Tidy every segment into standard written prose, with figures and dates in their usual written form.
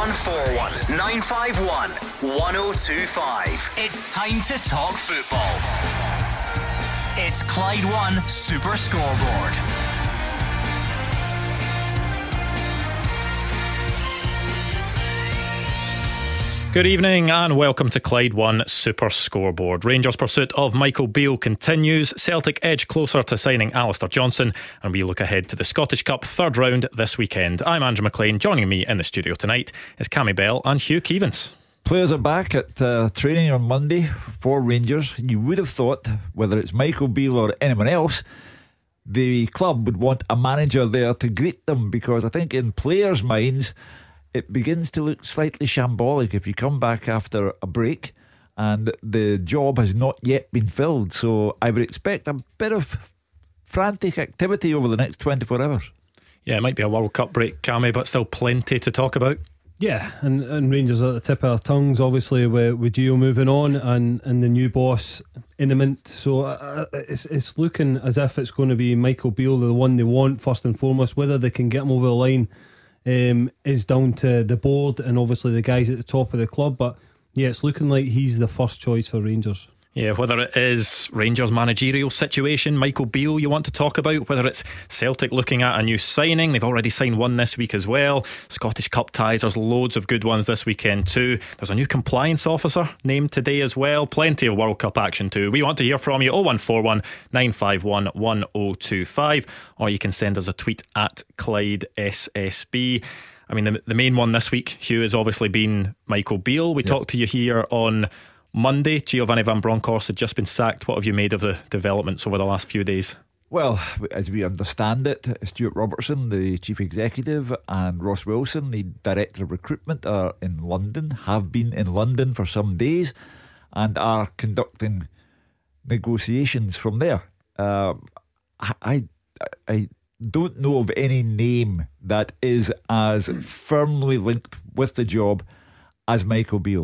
0141 951 1025. It's time to talk football. It's Clyde One Super Scoreboard. Good evening and welcome to Clyde One Super Scoreboard. Rangers' pursuit of Michael Beale continues. Celtic edge closer to signing Alistair Johnston, and we look ahead to the Scottish Cup third round this weekend. I'm Andrew McLean. Joining me in the studio tonight is Cammy Bell and Hugh Keevans. Players are back at training on Monday for Rangers. You would have thought, whether it's Michael Beale or anyone else, the club would want a manager there to greet them, because I think in players' minds it begins to look slightly shambolic if you come back after a break and the job has not yet been filled. So I would expect a bit of frantic activity over the next 24 hours. Yeah, it might be a World Cup break, Cammy, but still plenty to talk about. Yeah, and Rangers are at the tip of our tongues, obviously, with Gio moving on and the new boss imminent. So it's looking as if it's going to be Michael Beale, the one they want first and foremost. Whether they can get him over the line is down to the board and obviously the guys at the top of the club. But yeah, it's looking like he's the first choice for Rangers. Yeah, whether it is Rangers' managerial situation, Michael Beale you want to talk about, whether it's Celtic looking at a new signing, they've already signed one this week as well. Scottish Cup ties, there's loads of good ones this weekend too. There's a new compliance officer named today as well. Plenty of World Cup action too. We want to hear from you. 0141 951 1025, or you can send us a tweet at Clyde SSB. I mean, the main one this week, Hugh, has obviously been Michael Beale. We talked to you here on Monday. Giovanni Van Bronckhorst had just been sacked. What have you made of the developments over the last few days? Well, as we understand it, Stuart Robertson, the chief executive, and Ross Wilson, the director of recruitment, are in London, have been in London for some days, and are conducting negotiations from there. I don't know of any name that is as firmly linked with the job as Michael Beale.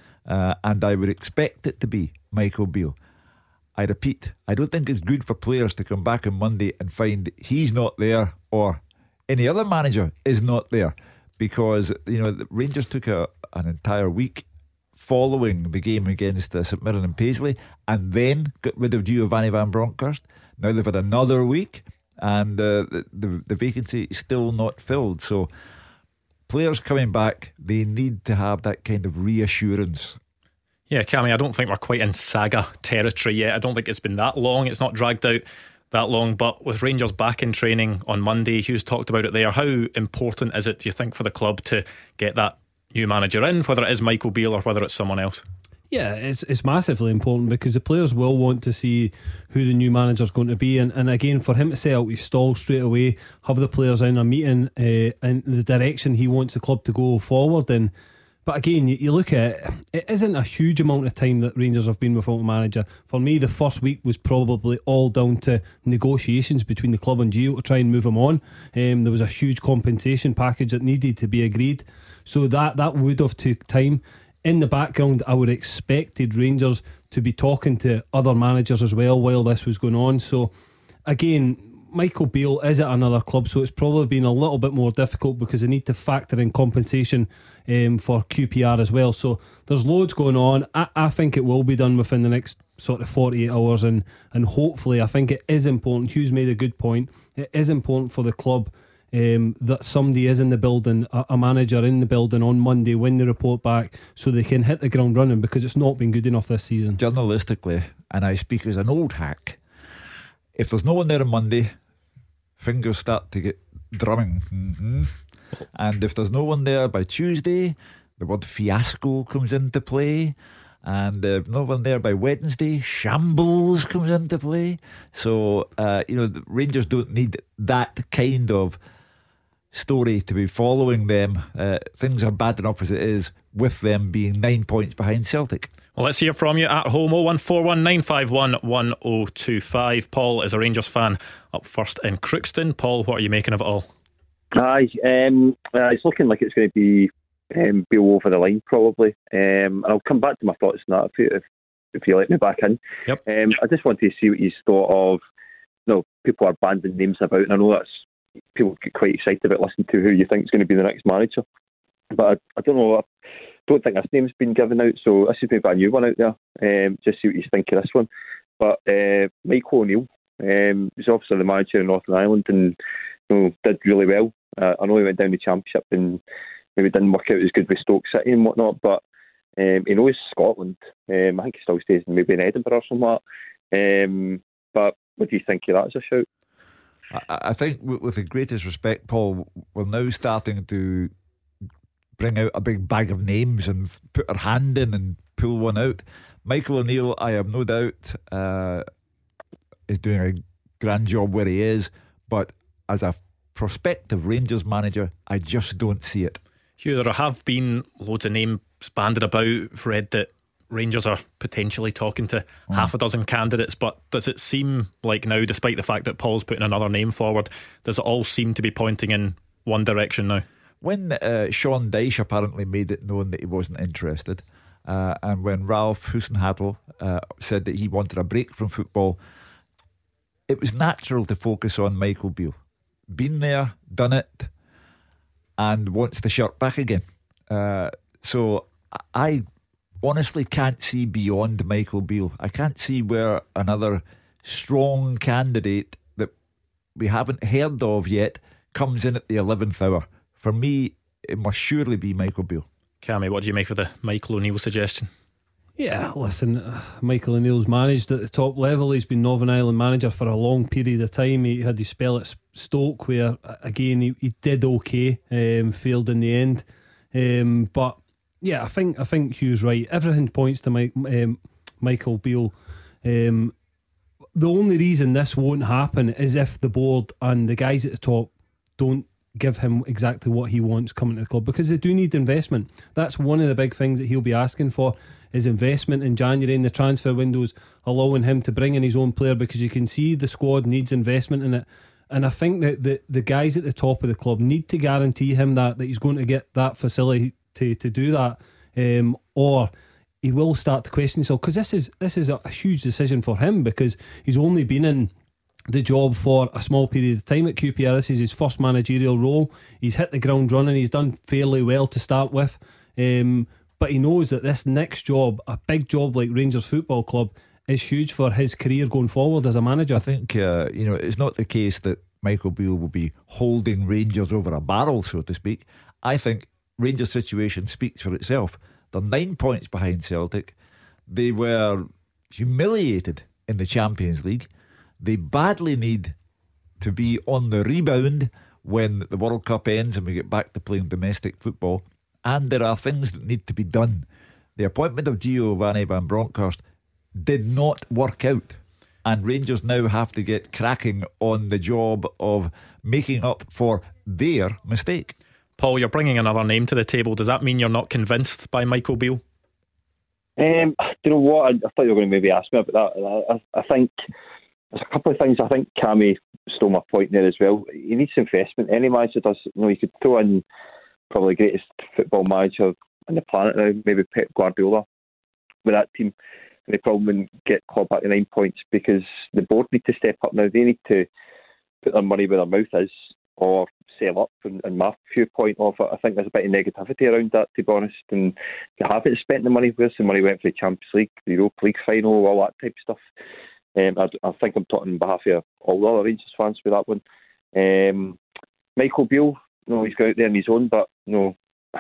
And I would expect it to be Michael Beale. I repeat, I don't think it's good for players to come back on Monday and find he's not there or any other manager is not there, because the Rangers took an entire week following the game against St Mirren and Paisley, and then got rid of Giovanni Van Bronckhorst. Now they've had another week, and the vacancy is still not filled. So players coming back, they need to have that kind of reassurance. Yeah, Cammy, I don't think we're quite in saga territory yet. I don't think it's been that long. It's not dragged out that long. But with Rangers back in training on Monday, Hugh's talked about it there. How important is it, do you think, for the club to get that new manager in, whether it is Michael Beale or whether it's someone else? Yeah, it's massively important, because the players will want to see who the new manager's going to be, and again, for him to set out his stall straight away, have the players in a meeting in the direction he wants the club to go forward in. But again, you look at it isn't a huge amount of time that Rangers have been without a manager. For me, the first week was probably all down to negotiations between the club and Gio to try and move him on. There was a huge compensation package that needed to be agreed, so that would have took time. In the background, I would have expected Rangers to be talking to other managers as well while this was going on. So again, Michael Beale is at another club, so it's probably been a little bit more difficult because they need to factor in compensation for QPR as well. So there's loads going on. I think it will be done within the next sort of 48 hours, and hopefully, I think it is important. Hugh's made a good point. It is important for the club that somebody is in the building, a manager in the building on Monday when they report back, so they can hit the ground running, because it's not been good enough this season. Journalistically, and I speak as an old hack, if there's no one there on Monday, fingers start to get drumming. And if there's no one there by Tuesday, the word fiasco comes into play. And no one there by Wednesday, shambles comes into play. So the Rangers don't need that kind of story to be following them. Things are bad enough as it is, with them being 9 points behind Celtic. Well, let's hear from you at home. 0141 951 1025. Paul is a Rangers fan up first in Crookston. Paul, what are you making of it all? Aye, it's looking like it's going to be Beale over the line probably, and I'll come back to my thoughts on that if you let me back in. Yep. I just want to see what you thought of, people are banding names about, and I know that's people get quite excited about listening to who you think is going to be the next manager. But I don't know. I don't think this name's been given out, so this is maybe a new one out there. Just see what you think of this one. But Michael O'Neill, he's obviously the manager in Northern Ireland, and did really well. I know he went down the Championship and maybe didn't work out as good with Stoke City and whatnot, but he knows Scotland. I think he still stays maybe in Edinburgh or something like that. But what do you think of that as a shout? I think with the greatest respect, Paul, we're now starting to bring out a big bag of names and put our hand in and pull one out. Michael O'Neill, I have no doubt, is doing a grand job where he is, but as a prospective Rangers manager, I just don't see it. Hugh, there have been loads of names banded about, Fred, that Rangers are potentially talking to half a dozen candidates, but does it seem like now, despite the fact that Paul's putting another name forward, does it all seem to be pointing in one direction now? When Sean Dyche apparently made it known that he wasn't interested, and when Ralph Hasenhüttl said that he wanted a break from football, it was natural to focus on Michael Beale. Been there, done it, and wants the shirt back again. So I honestly can't see beyond Michael Beale. I can't see where another strong candidate that we haven't heard of yet comes in at the 11th hour. For me, it must surely be Michael Beale. Cammy, what do you make of the Michael O'Neill suggestion? Yeah, listen, Michael O'Neill's managed at the top level. He's been Northern Ireland manager for a long period of time. He had his spell at Stoke where, again, he did okay, failed in the end. But yeah, I think Hugh's right. Everything points to Michael Beale. The only reason this won't happen is if the board and the guys at the top don't give him exactly what he wants coming to the club, because they do need investment. That's one of the big things that he'll be asking for, is investment in January, and the transfer windows allowing him to bring in his own player, because you can see the squad needs investment in it. And I think that the guys at the top of the club need to guarantee him that he's going to get that facility to do that, or he will start to question himself, because this is a huge decision for him, because he's only been in the job for a small period of time at QPR. This is his first managerial role. He's hit the ground running. He's done fairly well to start with, but he knows that this next job, a big job like Rangers Football Club, is huge for his career going forward as a manager. I think it's not the case that Michael Beale will be holding Rangers over a barrel, so to speak. I think Rangers' situation speaks for itself. They're 9 points behind Celtic. They were humiliated in the Champions League. They badly need to be on the rebound when the World Cup ends and we get back to playing domestic football. And there are things that need to be done. The appointment of Giovanni Van Bronckhorst did not work out, and Rangers now have to get cracking on the job of making up for their mistake. Paul, you're bringing another name to the table. Does that mean you're not convinced by Michael Beale? Do you know what? I thought you were going to maybe ask me about that. I think there's a couple of things. I think Cammy stole my point there as well. He needs investment. Any manager does. You could throw in probably the greatest football manager on the planet now, maybe Pep Guardiola, with that team, and they probably wouldn't get clawed back to 9 points, because the board need to step up now. They need to put their money where their mouth is, or sell up. And my viewpoint of it, I think there's a bit of negativity around that, to be honest. And they haven't spent the money. Where's the money went for the Champions League, the Europa League final, all that type of stuff? I think I'm talking on behalf of all the other Rangers fans with that one. Michael Beale, he's got out there on his own, but look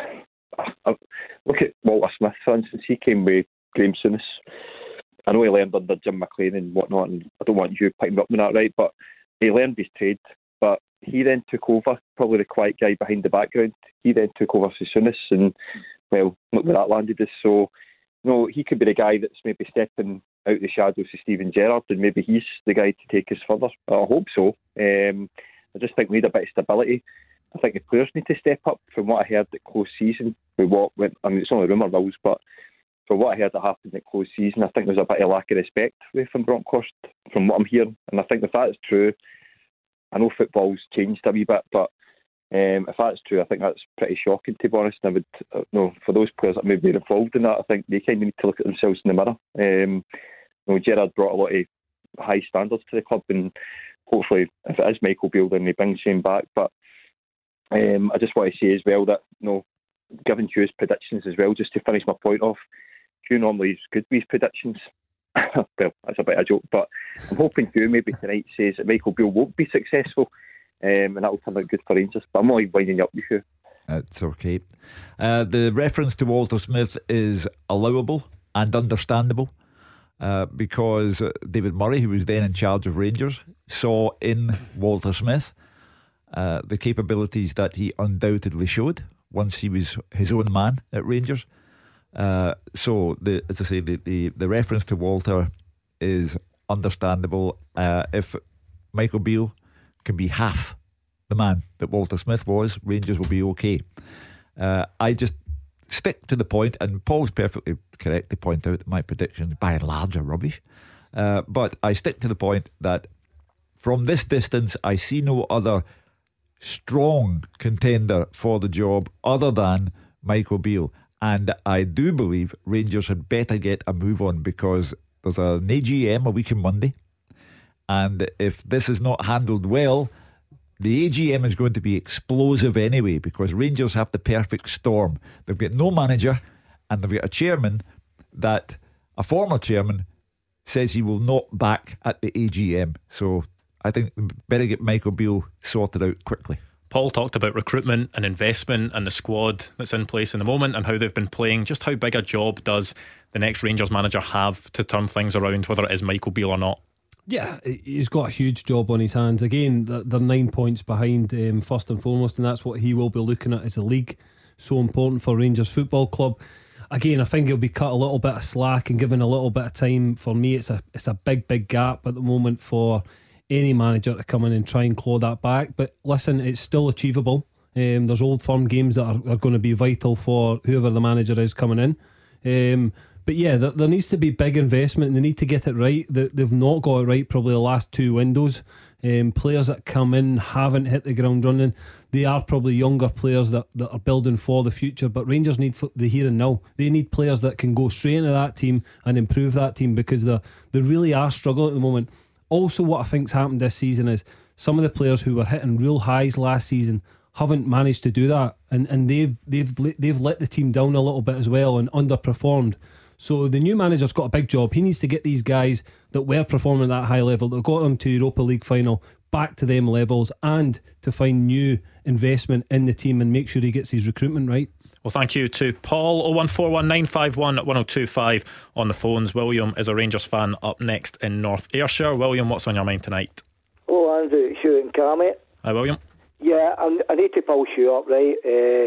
at Walter Smith, for instance. He came with Graham Souness. I know he learned under Jim McLean and whatnot, and I don't want you picking up on that, right? But he learned his trade, but he then took over, probably the quiet guy behind the background. He then took over for Souness, and well, look where that landed us. So, he could be the guy that's maybe stepping out the shadows of Steven Gerrard, and maybe he's the guy to take us further. I hope so. I just think we need a bit of stability. I think the players need to step up. From what I heard at close season, it's only rumour mills, but from what I heard that happened at close season, I think there's a bit of lack of respect from Bronckhorst, from what I'm hearing. And I think if that's true, I know football's changed a wee bit, but if that's true, I think that's pretty shocking, to be honest. And I would, for those players that may be involved in that, I think they kind of need to look at themselves in the mirror. Gerrard brought a lot of high standards to the club, and hopefully, if it is Michael Beale, then he brings him back. But I just want to say as well that, given Hugh's predictions as well, just to finish my point off. Hugh normally is good with his predictions. Well, that's a bit of a joke, but I'm hoping Hugh maybe tonight says that Michael Beale won't be successful, and that'll turn out good for Rangers. But I'm only winding you up with Hugh. That's okay. The reference to Walter Smith is allowable and understandable, because David Murray, who was then in charge of Rangers, saw in Walter Smith the capabilities that he undoubtedly showed once he was his own man at Rangers. So as I say, the reference to Walter is understandable. If Michael Beale can be half the man that Walter Smith was, Rangers will be okay. I just stick to the point, and Paul's perfectly correct to point out that my predictions by and large are rubbish, but I stick to the point that from this distance I see no other strong contender for the job other than Michael Beale. And I do believe Rangers had better get a move on, because there's an AGM a week on Monday, and if this is not handled well, the AGM is going to be explosive anyway, because Rangers have the perfect storm. They've got no manager, and they've got a chairman that a former chairman says he will not back at the AGM. So I think we better get Michael Beale sorted out quickly. Paul talked about recruitment and investment and the squad that's in place in the moment and how they've been playing. Just how big a job does the next Rangers manager have to turn things around, whether it is Michael Beale or not? Yeah, he's got a huge job on his hands. Again, they're 9 points behind, first and foremost, and that's what he will be looking at as a league. So important for Rangers Football Club. Again, I think he'll be cut a little bit of slack and given a little bit of time. For me, it's a big gap at the moment for any manager to come in and try and claw that back. But listen, it's still achievable. There's Old Firm games that are going to be vital for whoever the manager is coming in. But yeah, there needs to be big investment, and they need to get it right. They've not got it right probably the last two windows. Players that come in haven't hit the ground running. They are probably younger players that are building for the future, but Rangers need the here and now. They need players that can go straight into that team and improve that team, because they really are struggling at the moment. Also, what I think's happened this season is some of the players who were hitting real highs last season haven't managed to do that, and they've let the team down a little bit as well and underperformed. So the new manager's got a big job. He needs to get these guys that were performing at that high level, that got them to Europa League final, back to them levels, and to find new investment in the team and make sure he gets his recruitment right. Well, thank you to Paul. 01419511025 on the phones. William is a Rangers fan up next in North Ayrshire. William, what's on your mind tonight? Oh, Andrew, Hugh and Cammy. Hi, William. Yeah, I need to pull Hugh up, right?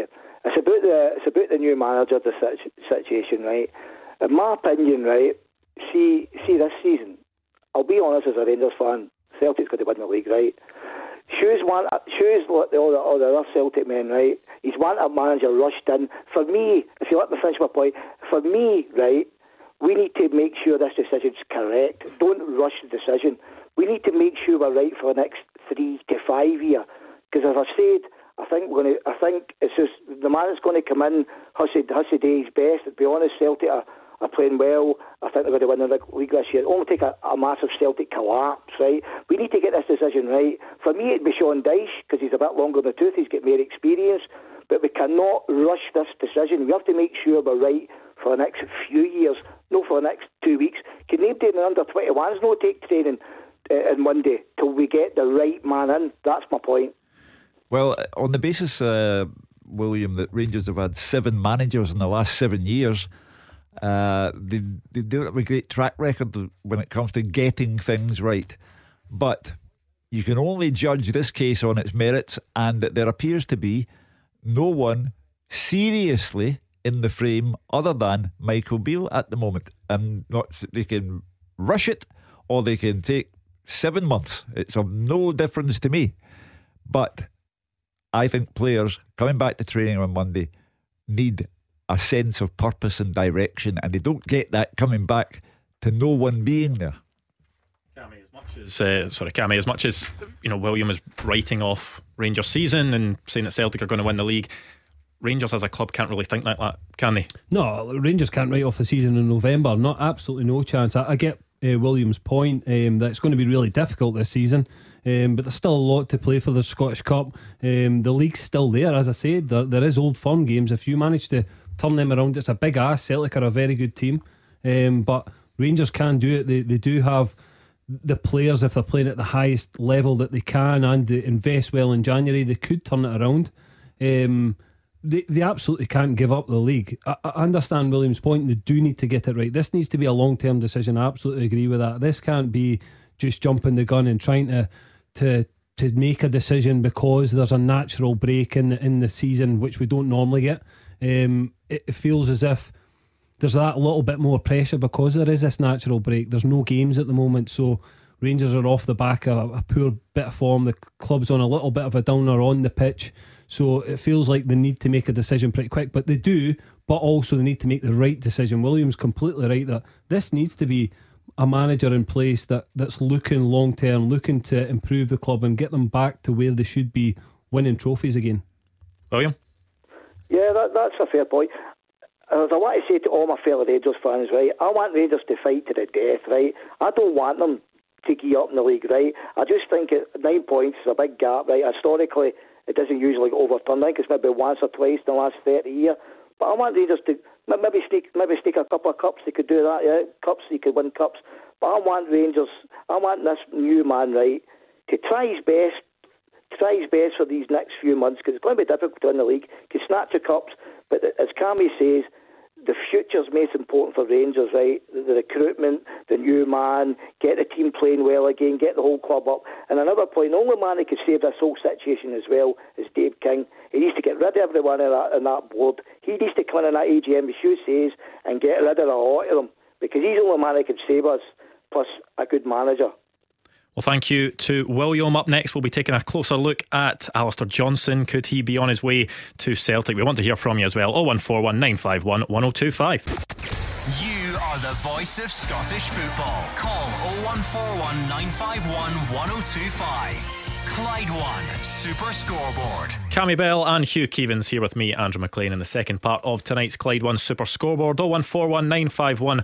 It's about the new manager, the situation, right? In my opinion, right, see this season, I'll be honest, as a Rangers fan, Celtic's going to win the league, right? Hugh's like all the other Celtic men, right? He's wanted a manager rushed in. For me, if you let me finish my point, for me, right, we need to make sure this decision's correct. Don't rush the decision. We need to make sure we're right for the next 3 to 5 years. Because as I said, I think it's just the man that's going to come in has to do his best. To be honest, Celtic are playing well. I think they're going to win the league this year. It won't take a massive Celtic collapse, right? We need to get this decision right. For me, it'd be Sean Dyche, because he's a bit longer in the tooth. He's got more experience. But we cannot rush this decision. We have to make sure we're right for the next few years, not for the next 2 weeks. Can nobody in the under-21s not take training on Monday till we get the right man in? That's my point. Well, on the basis, William, that Rangers have had 7 managers in the last 7 years, they do have a great track record when it comes to getting things right. But you can only judge this case on its merits, and there appears to be no one seriously in the frame other than Michael Beale at the moment. And they can rush it or they can take 7 months. It's of no difference to me. But I think players coming back to training on Monday need a sense of purpose and direction, and they don't get that coming back to no one being there. Cammy, as much as William is writing off Rangers season and saying that Celtic are going to win the league, Rangers as a club can't really think like that, can they? No, Rangers can't write off the season in November. Absolutely no chance. I get Williams' point, that it's going to be really difficult this season. But there's still a lot to play for the Scottish Cup. The league's still there, as I said. There is Old Firm games. If you manage to turn them around, it's a big ask. Celtic are a very good team, but Rangers can do it. They do have the players, if they're playing at the highest level that they can, and they invest well in January, they could turn it around. They absolutely can't give up the league. I understand Williams' point. They do need to get it right. This needs to be a long-term decision. I absolutely agree with that. This can't be just jumping the gun and trying to make a decision because there's a natural break in the season, which we don't normally get. It feels as if there's that little bit more pressure because there is this natural break. There's no games at the moment, so Rangers are off the back of a poor bit of form. The club's on a little bit of a downer on the pitch, so it feels like they need to make a decision pretty quick. But they do, but also they need to make the right decision. Williams completely right that this needs to be a manager in place that's looking long term, looking to improve the club and get them back to where they should be, winning trophies again. William? Yeah, that's a fair point. As I want to say to all my fellow Rangers fans, right, I want Rangers to fight to the death, right. I don't want them to key up in the league, right. I just think 9 points is a big gap, right. Historically, it doesn't usually get overturned. I think it's maybe once or twice in the last 30 years. But I want Rangers to maybe sneak a couple of cups. They could do that, yeah. Cups, they could win cups. But I want this new man, right, to try his best for these next few months, because it's going to be difficult to win the league. He can snatch the cups, but as Cammy says, the future's most important for Rangers, right? The recruitment, the new man, get the team playing well again, get the whole club up. And another point, the only man who could save this whole situation as well is Dave King. He needs to get rid of everyone in that board. He needs to come in that AGM, as Hugh says, and get rid of a lot of them, because he's the only man who could save us, plus a good manager. Well, thank you to William. Up next, we'll be taking a closer look at Alistair Johnston. Could he be on his way to Celtic? We want to hear from you as well. 0141 951 1025. You are the voice of Scottish football. Call 0141 951 1025. Clyde One Super Scoreboard. Cammy Bell and Hugh Keevins here with me, Andrew McLean, in the second part of tonight's Clyde One Super Scoreboard. 0141 951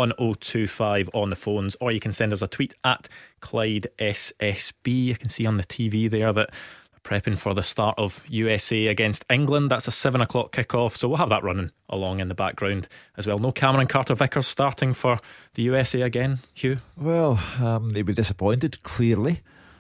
1025 on the phones, or you can send us a tweet at Clyde SSB. You can see on the TV there that they're prepping for the start of USA against England. That's a 7 o'clock kickoff, so we'll have that running along in the background as well. No Cameron Carter-Vickers starting for the USA again, Hugh? Well, they'd be disappointed, clearly.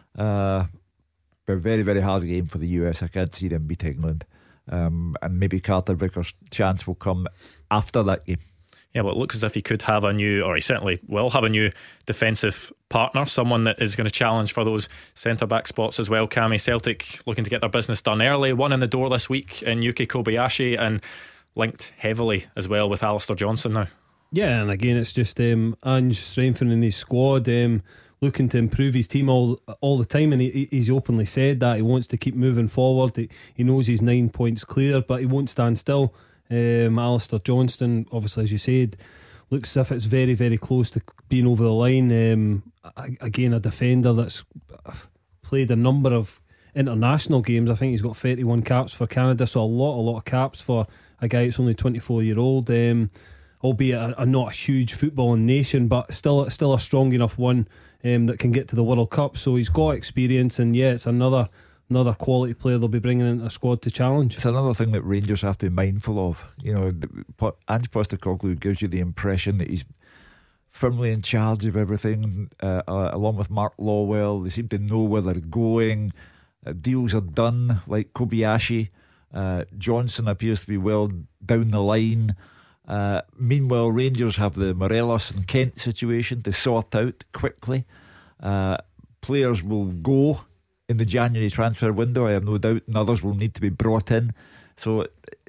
A very, very hard game for the US. I can't see them beat England. And maybe Carter-Vickers' chance will come after that game. Yeah, well, it looks as if he could have he certainly will have a new defensive partner, someone that is going to challenge for those centre-back spots as well. Cammy, Celtic looking to get their business done early. One in the door this week in Yuki Kobayashi, and linked heavily as well with Alistair Johnston now. Yeah, and again, it's just Ange strengthening his squad, looking to improve his team all the time, and he's openly said that he wants to keep moving forward. He knows he's 9 points clear, but he won't stand still. Alistair Johnston, obviously, as you said, looks as if it's very, very close to being over the line. Again, a defender that's played a number of international games. I think he's got 31 caps for Canada, so a lot of caps for a guy that's only 24-year-old. Albeit not a huge footballing nation, but still a strong enough one that can get to the World Cup. So he's got experience, and yeah, it's another quality player they'll be bringing into a squad to challenge. It's another thing that Rangers have to be mindful of. You know, Ange Postecoglou gives you the impression that he's firmly in charge of everything, along with Mark Lawwell. They seem to know where they're going. Deals are done, like Kobayashi. Johnson appears to be well down the line. Meanwhile, Rangers have the Morelos and Kent situation to sort out quickly. Players will go in the January transfer window, I have no doubt, and others will need to be brought in. So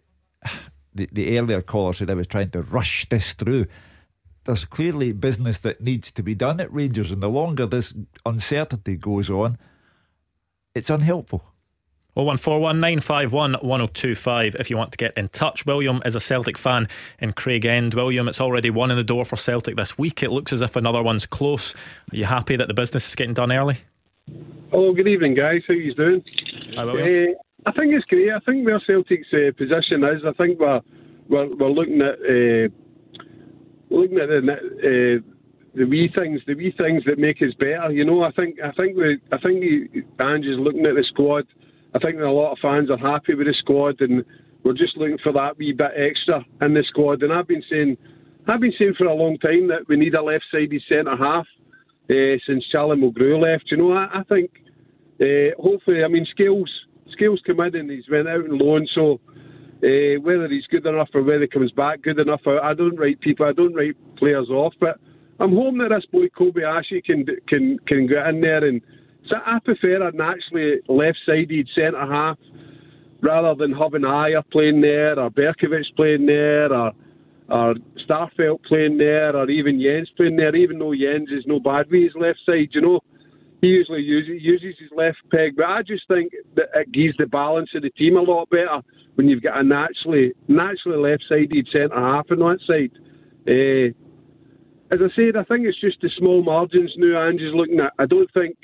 the earlier caller said I was trying to rush this through. There's clearly business that needs to be done at Rangers, and the longer this uncertainty goes on, it's unhelpful. 0141 951 1025 if you want to get in touch. William is a Celtic fan in Craigend. William, it's already one in the door for Celtic this week. It looks as if another one's close. Are you happy that the business is getting done early? Hello, good evening, guys. How you doing? Hi, William. I think it's great. I think where Celtic's position is, I think we're looking at the wee things that make us better. You know, I think Ange is looking at the squad. I think that a lot of fans are happy with the squad, and we're just looking for that wee bit extra in the squad. And I've been saying for a long time that we need a left-sided centre half since Charlie Mulgrew left. You know, I think hopefully, I mean, Scales come in and he's went out on loan, so whether he's good enough or whether he comes back good enough, I don't write players off, but I'm hoping that this boy Kobayashi can get in there, and so I prefer a naturally left-sided centre half rather than having Ayer playing there, or Berkovic playing there, or Starfelt playing there, or even Jens playing there. Even though Jens is no bad with his left side, you know, he usually uses his left peg. But I just think that it gives the balance of the team a lot better when you've got a naturally left-sided centre half on that side. As I said, I think it's just the small margins now Ange's looking at. I don't think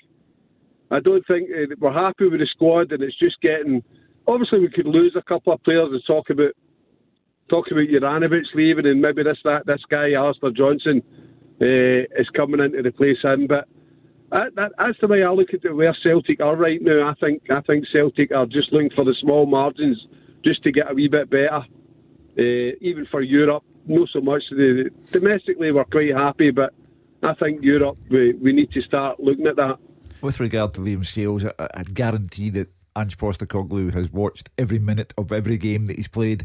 we're happy with the squad, and it's just getting. Obviously, we could lose a couple of players and talk about Juranovic leaving, and maybe this guy Alistair Johnson is coming in to replace him. But that's the way I look at it, where Celtic are right now. I think Celtic are just looking for the small margins just to get a wee bit better, even for Europe. Not so much. Domestically, we're quite happy, but I think Europe, we need to start looking at that. With regard to Liam Scales, I'd guarantee that Ange Postecoglou has watched every minute of every game that he's played,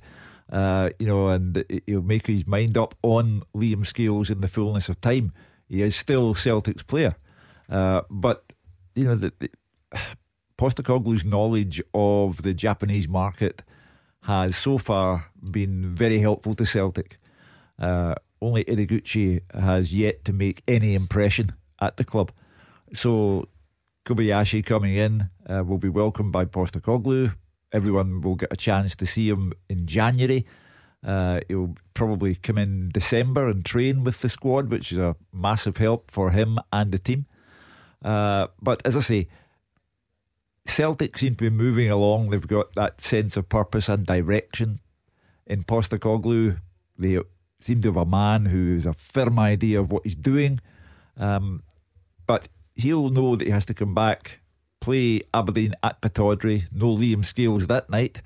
and he'll make his mind up on Liam Scales in the fullness of time. He is still Celtic's player, but Postecoglou's knowledge of the Japanese market has so far been very helpful to Celtic. Only Ideguchi has yet to make any impression at the club, so Kobayashi coming in will be welcomed by Postecoglou. Everyone will get a chance to see him in January. He'll probably come in December and train with the squad, which is a massive help for him and the team. But as I say, Celtic seem to be moving along. They've got that sense of purpose and direction. In Postecoglou, they seem to have a man who has a firm idea of what he's doing. But he'll know that he has to come back, play Aberdeen at Pittodrie, no Liam Scales that night,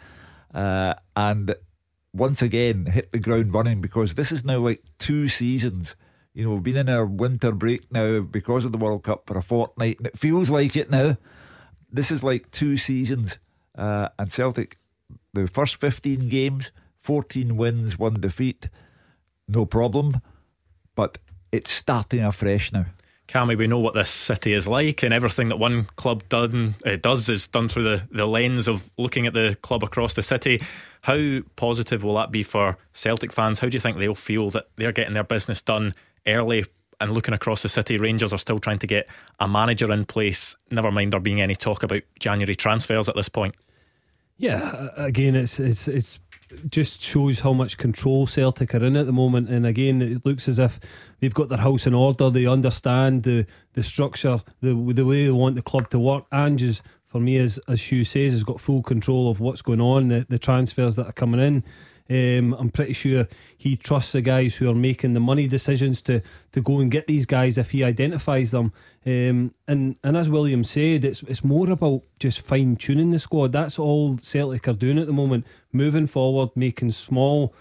and once again hit the ground running, because this is now like 2 seasons. You know, we've been in our winter break now because of the World Cup for a fortnight, and it feels like it now. This is like 2 seasons, and Celtic, the first 15 games, 14 wins, 1 defeat, no problem, but it's starting afresh now. Cammy, we know what this city is like, and everything that one club does is done through the lens of looking at the club across the city. How positive will that be for Celtic fans? How do you think they'll feel that they're getting their business done early and looking across the city? Rangers are still trying to get a manager in place, never mind there being any talk about January transfers at this point. Yeah, again, it's just shows how much control Celtic are in at the moment. And again, it looks as if they've got their house in order. They understand the structure, the way they want the club to work. Ange, for me, as Hugh says, has got full control of what's going on, the transfers that are coming in. I'm pretty sure he trusts the guys who are making the money decisions to go and get these guys if he identifies them. And as William said, it's more about just fine tuning the squad. That's all Celtic are doing at the moment, moving forward, making small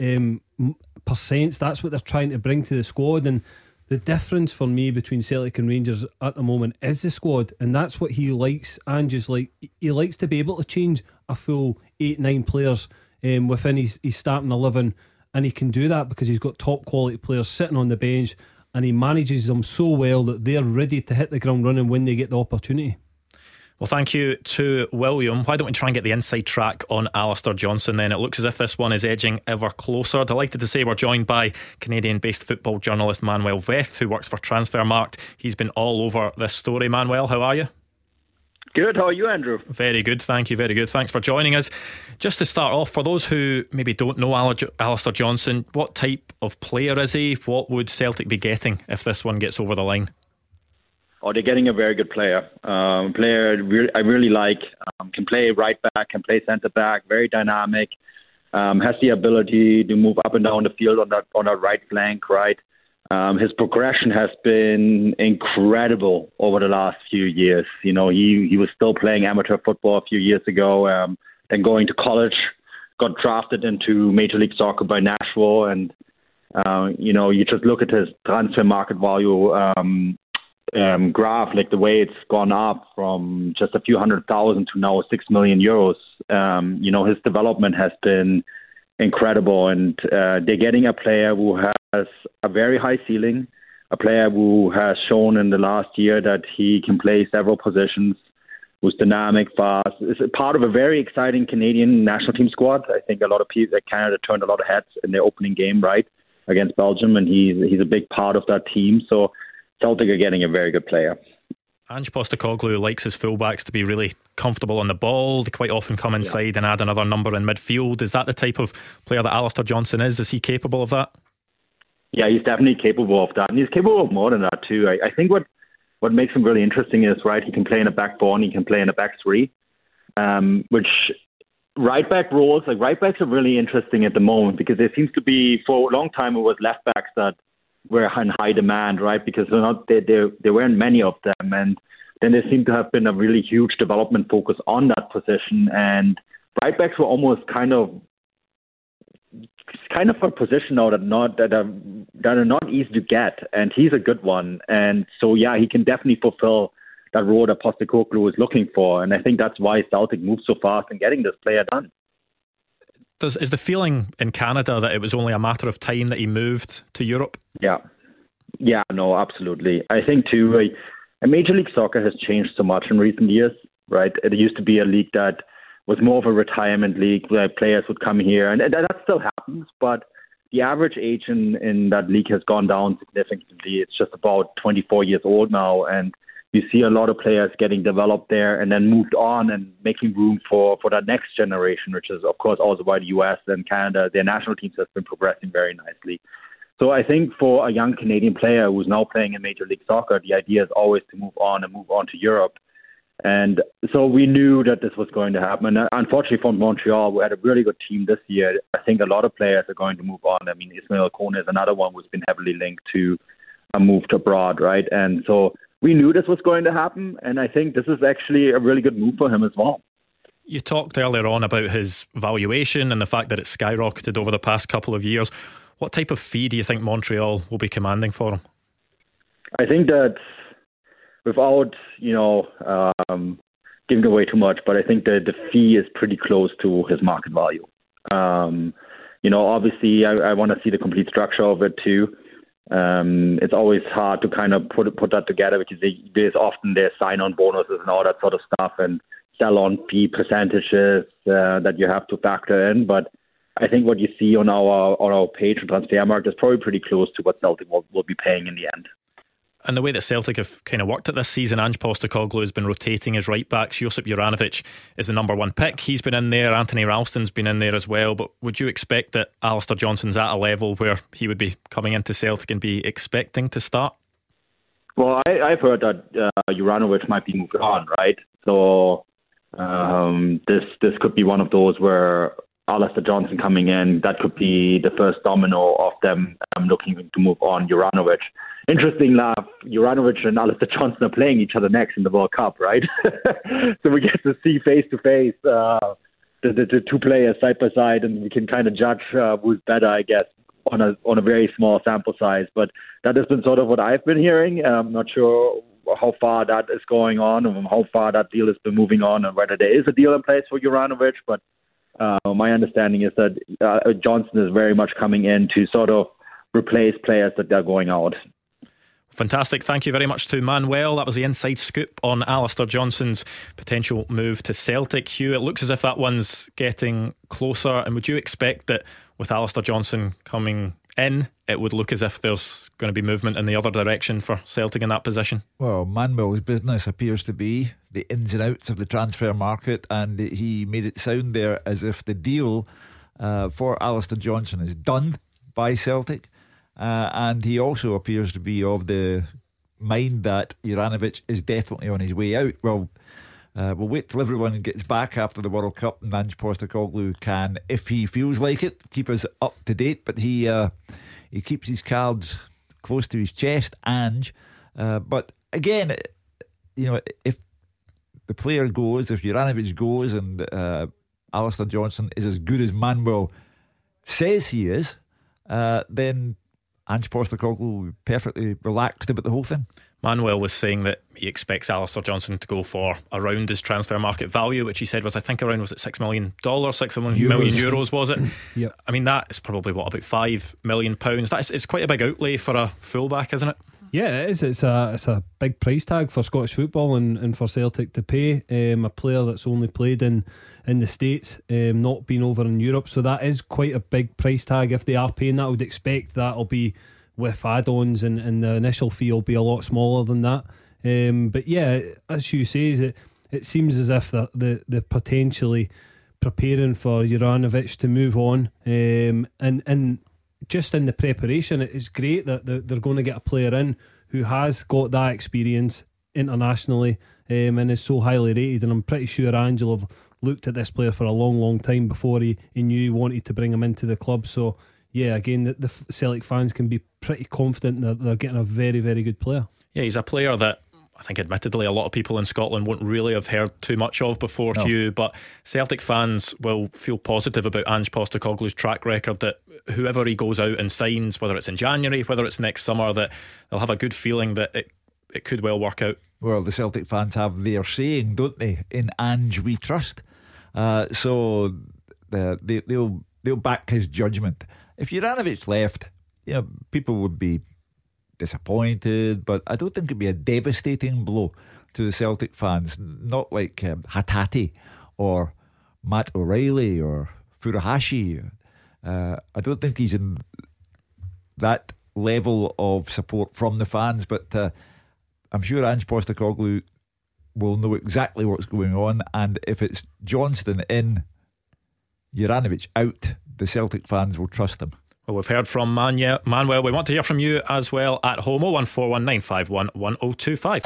percents. That's what they're trying to bring to the squad. And the difference for me between Celtic and Rangers at the moment is the squad, and that's what he likes. Ange's like, he likes to be able to change a full 8-9 players within his starting 11, and he can do that because he's got top quality players sitting on the bench, and he manages them so well that they're ready to hit the ground running when they get the opportunity. Well, thank you to William. Why don't we try and get the inside track on Alistair Johnson then? It looks as if this one is edging ever closer. Delighted to say we're joined by Canadian-based football journalist Manuel Veth, who works for Transfermarkt. He's been all over this story. Manuel, how are you? Good, how are you, Andrew? Very good, thank you, very good. Thanks for joining us. Just to start off, for those who maybe don't know Alistair Johnson, what type of player is he? What would Celtic be getting if this one gets over the line? Oh, they're getting a very good player. I really like. Can play right back, can play centre back, very dynamic. Has the ability to move up and down the field on that right flank, right? His progression has been incredible over the last few years. You know, he was still playing amateur football a few years ago, then going to college, got drafted into Major League Soccer by Nashville, and you just look at his transfer market value graph, like the way it's gone up from just a few 100,000 to now 6 million euros. His development has been incredible, and they're getting a player who has a very high ceiling, a player who has shown in the last year that he can play several positions, who's dynamic, fast. Is part of a very exciting Canadian national team squad. I think a lot of people at Canada turned a lot of heads in their opening game, right, against Belgium, and he's a big part of that team. So Celtic are getting a very good player. Ange Postecoglou likes his fullbacks to be really comfortable on the ball. They quite often come inside and add another number in midfield. Is that the type of player that Alistair Johnston is? Is he capable of that? Yeah, he's definitely capable of that. And he's capable of more than that too. I think what makes him really interesting is, right, he can play in a back four and he can play in a back three, which right back roles, like right backs are really interesting at the moment because there seems to be, for a long time, it was left backs that were in high demand, right? Because there weren't many of them, and then there seemed to have been a really huge development focus on that position, and right backs were almost kind of a position now that are not easy to get, and he's a good one, and so yeah, he can definitely fulfill that role that Postecoglou is looking for, and I think that's why Celtic moved so fast in getting this player done. Is the feeling in Canada that it was only a matter of time that he moved to Europe? Yeah, no, absolutely. I think too, Major League Soccer has changed so much in recent years, right? It used to be a league that was more of a retirement league where players would come here, and that still happens, but the average age in that league has gone down significantly. It's just about 24 years old now, and you see a lot of players getting developed there and then moved on and making room for that next generation, which is, of course, also why the US and Canada, their national teams have been progressing very nicely. So I think for a young Canadian player who's now playing in Major League Soccer, the idea is always to move on to Europe. And so we knew that this was going to happen. And unfortunately for Montreal, we had a really good team this year. I think a lot of players are going to move on. I mean, Ismail Kone is another one who's been heavily linked to a move to abroad, right? And so we knew this was going to happen, and I think this is actually a really good move for him as well. You talked earlier on about his valuation and the fact that it's skyrocketed over the past couple of years. What type of fee do you think Montreal will be commanding for him? I think that without, giving away too much, but I think that the fee is pretty close to his market value. Obviously I want to see the complete structure of it too. It's always hard to kind of put that together because there's sign-on bonuses and all that sort of stuff and sell-on fee percentages that you have to factor in. But I think what you see on our page on Transfermarkt is probably pretty close to what Celtic will be paying in the end. And the way that Celtic have kind of worked at this season, Ange Postecoglou has been rotating his right backs. Josip Juranovic is the number one pick. He's been in there. Anthony Ralston's been in there as well. But would you expect that Alistair Johnston's at a level where he would be coming into Celtic and be expecting to start? Well, I've heard that Juranovic might be moved on, right? So this could be one of those where Alistair Johnston coming in, that could be the first domino of them looking to move on Juranovic. Interesting laugh, Juranovic and Alistair Johnston are playing each other next in the World Cup, right? So we get to see face-to-face the two players side by side, and we can kind of judge who's better, I guess, on a very small sample size. But that has been sort of what I've been hearing. I'm not sure how far that is going on and how far that deal has been moving on and whether there is a deal in place for Juranovic, but my understanding is that Johnston is very much coming in to sort of replace players that are going out. Fantastic. Thank you very much to Manuel. That was the inside scoop on Alistair Johnston's potential move to Celtic. Hugh, it looks as if that one's getting closer. And would you expect that with Alistair Johnston coming in, it would look as if there's going to be movement in the other direction for Celtic in that position? Well, Manuel's business appears to be the ins and outs of the transfer market, and he made it sound there as if the deal for Alistair Johnston is done by Celtic, and he also appears to be of the mind that Juranovic is definitely on his way out. Well, we'll wait till everyone gets back after the World Cup, and Ange Postecoglou can, if he feels like it, keep us up to date. But he keeps his cards close to his chest, Ange. But again, if the player goes, if Juranovic goes, and Alistair Johnston is as good as Manuel says he is, then Ange Postecoglou will be perfectly relaxed about the whole thing. Manuel was saying that he expects Alistair Johnston to go for around his transfer market value, which he said was, I think, around, was it $6 million? $6 million euros, was it? Yep. I mean, that is probably about £5 million. It's quite a big outlay for a fullback, isn't it? Yeah, it is. It's a big price tag for Scottish football and for Celtic to pay. A player that's only played in the States, not been over in Europe, so that is quite a big price tag. If they are paying that, I would expect that'll be with add-ons, and the initial fee will be a lot smaller than that. But yeah, as you say, it seems as if they're potentially preparing for Juranovic to move on, and just in the preparation, it's great that they're going to get a player in who has got that experience internationally, and is so highly rated. And I'm pretty sure Angel have looked at this player for a long time before he knew he wanted to bring him into the club. So yeah, again, the Celtic fans can be pretty confident that they're getting a very, very good player. Yeah, he's a player that I think admittedly a lot of people in Scotland won't really have heard too much of before, Hugh, but Celtic fans will feel positive about Ange Postecoglou's track record, that whoever he goes out and signs, whether it's in January, whether it's next summer, that they'll have a good feeling that it could well work out. Well, the Celtic fans have their saying, don't they? In Ange we trust. So they'll back his judgment. If Juranovic left, people would be disappointed, but I don't think it'd be a devastating blow to the Celtic fans. Not like Hatate or Matt O'Reilly or Furuhashi. I don't think he's in that level of support from the fans, but I'm sure Ange Postecoglou will know exactly what's going on, and if it's Johnston in, Juranovic out, the Celtic fans will trust him. Well, we've heard from Manuel. We want to hear from you as well at home. 01419511025.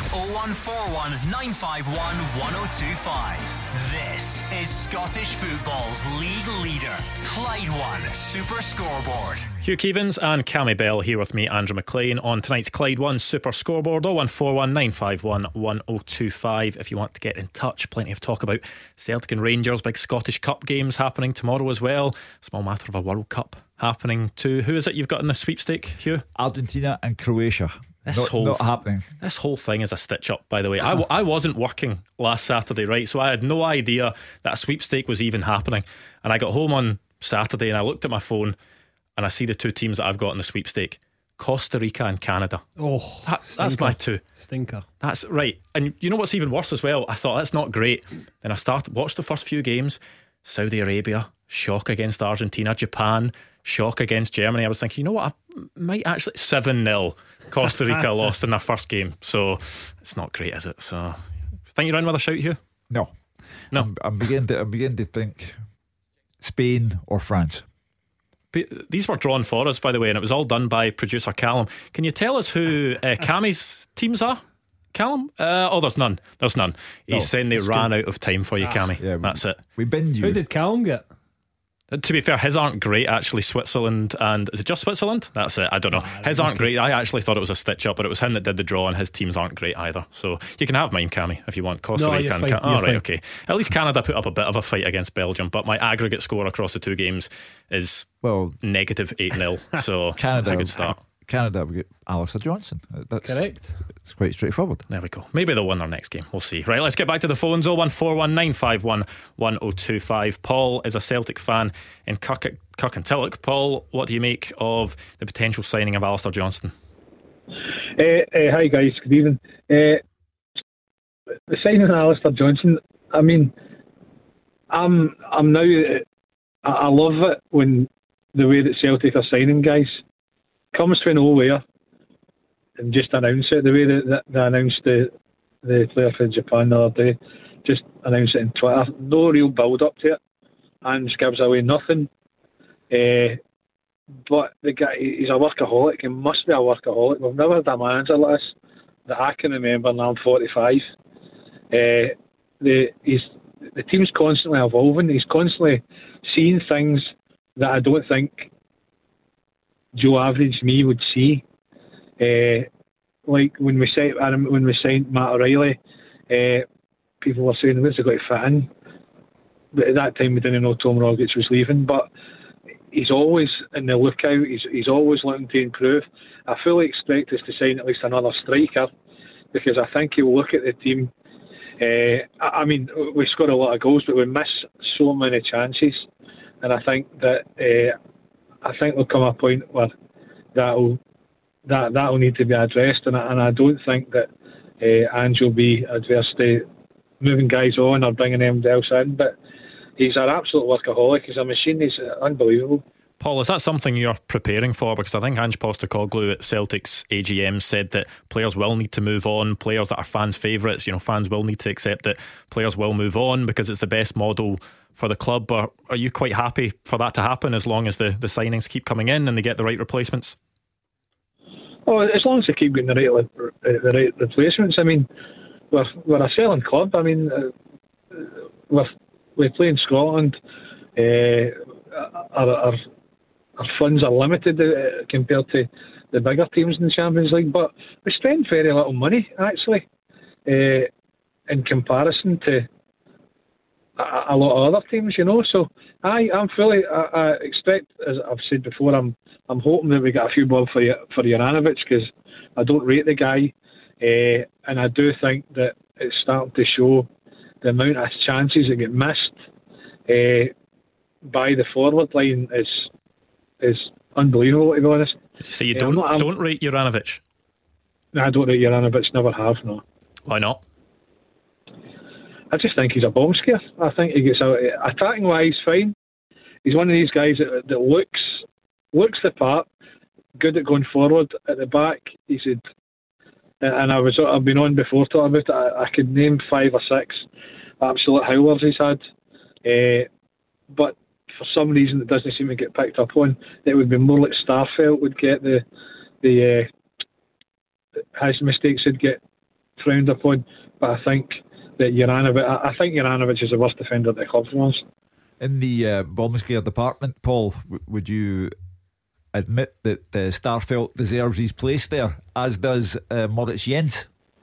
01419511025. This is Scottish football's league leader, Clyde One Super Scoreboard. Hugh Keevins and Cammy Bell here with me, Andrew McLean, on tonight's Clyde One Super Scoreboard. 01419511025. If you want to get in touch, plenty of talk about Celtic and Rangers, big Scottish Cup games happening tomorrow as well. Small matter of a World Cup happening too. Who is it you've got in the sweepstake, Hugh? Argentina and Croatia. Not happening. This whole thing is a stitch up, by the way. I wasn't working last Saturday, right? So I had no idea that a sweepstake was even happening. And I got home on Saturday and I looked at my phone and I see the two teams that I've got in the sweepstake: Costa Rica and Canada. Oh, that's my two. Stinker. That's right. And you know what's even worse as well? I thought, that's not great. Then I watched the first few games. Saudi Arabia, shock against Argentina. Japan, shock against Germany. I was thinking, you know what, I might actually 7-0 Costa Rica lost in their first game. So it's not great, is it? So think you're in with a shout here? No. I'm beginning to think Spain or France. These were drawn for us, by the way, and it was all done by producer Callum. Can you tell us who Cammy's teams are? Callum? There's none. He's saying they ran out of time for you, Cammy. Yeah, that's it. We binned you. Who did Callum get? To be fair, his aren't great actually. Switzerland and is it just Switzerland? That's it. I don't know. His aren't great. I actually thought it was a stitch up, but it was him that did the draw, and his teams aren't great either. So you can have mine, Cammy, if you want. Costa Rica and Canada. Okay. At least Canada put up a bit of a fight against Belgium, but my aggregate score across the two games is negative 8-0. So Canada, that's a good start. Canada will get Alistair Johnston. That's correct. It's quite straightforward. There we go. Maybe they'll win their next game. We'll see. Right, let's get back to the phones. 01419511025. Paul is a Celtic fan in Kirkintilloch. Paul, what do you make of the potential signing of Alistair Johnston? Hi guys, good evening. The signing of Alistair Johnston, I mean, I'm now, I love it when the way that Celtic are signing guys comes to nowhere and just announce it the way that they announced the player for Japan the other day. Just announce it on Twitter. No real build up to it, and just gives away nothing. But the guy, he's a workaholic. He must be a workaholic. We've never had a manager like this that I can remember, and I'm 45. The team's constantly evolving. He's constantly seeing things that I don't think Joe average me would see. Like when we signed Matt O'Reilly, people were saying, where's he got to fit in? But at that time we didn't know Tom Rogic was leaving, but he's always in the lookout, he's always looking to improve. I fully expect us to sign at least another striker, because I think he'll look at the team. I mean, we scored a lot of goals, but we miss so many chances, and I think that there'll come a point where that'll need to be addressed, and I don't think that Ange will be adverse to moving guys on or bringing them else in, but he's an absolute workaholic. He's a machine. He's unbelievable. Paul, is that something you're preparing for? Because I think Ange Postecoglou at Celtic's AGM said that players will need to move on, players that are fans' favourites, fans will need to accept that players will move on because it's the best model for the club. Or are you quite happy for that to happen as long as the signings keep coming in and they get the right replacements? Oh, as long as they keep getting the right replacements. I mean, we're a selling club. I mean, we play in Scotland. Our funds are limited compared to the bigger teams in the Champions League, but we spend very little money actually in comparison to a lot of other teams, So I'm fully. I expect, as I've said before, I'm hoping that we get a few bob for Juranovic, because I don't rate the guy, and I do think that it's starting to show the amount of chances that get missed by the forward line is unbelievable, to be honest. So you don't rate Juranovic? No, I don't rate Juranovic, never have, no. Why not? I just think he's a bomb scare. I think he gets out. Attacking wise, fine. He's one of these guys that looks the part, good at going forward. At the back, he said, and I've been on before talking about it. I could name 5 or 6 absolute howlers he's had, but for some reason it doesn't seem to get picked up on. It would be more like Starfelt would get his mistakes would get frowned upon. But I think that Juranovic is the worst defender that the club wants. In the bomb scare department, Paul, would you admit that Starfelt deserves his place there, as does Moritz Jens?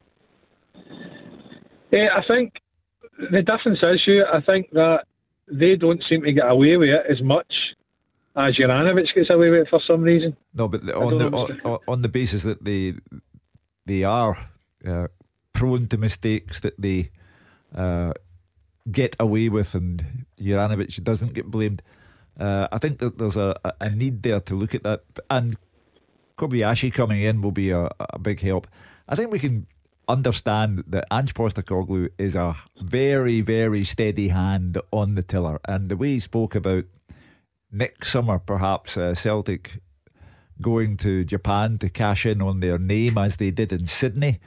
I think the difference is, I think that they don't seem to get away with it as much as Juranovic gets away with it for some reason. No, but on the basis that they are prone to mistakes that they get away with, and Juranovic doesn't get blamed. I think that there's a need there to look at that, and Kobayashi coming in will be a big help. I think we can understand that Ange Postecoglou is a very, very steady hand on the tiller, and the way he spoke about next summer perhaps Celtic going to Japan to cash in on their name as they did in Sydney,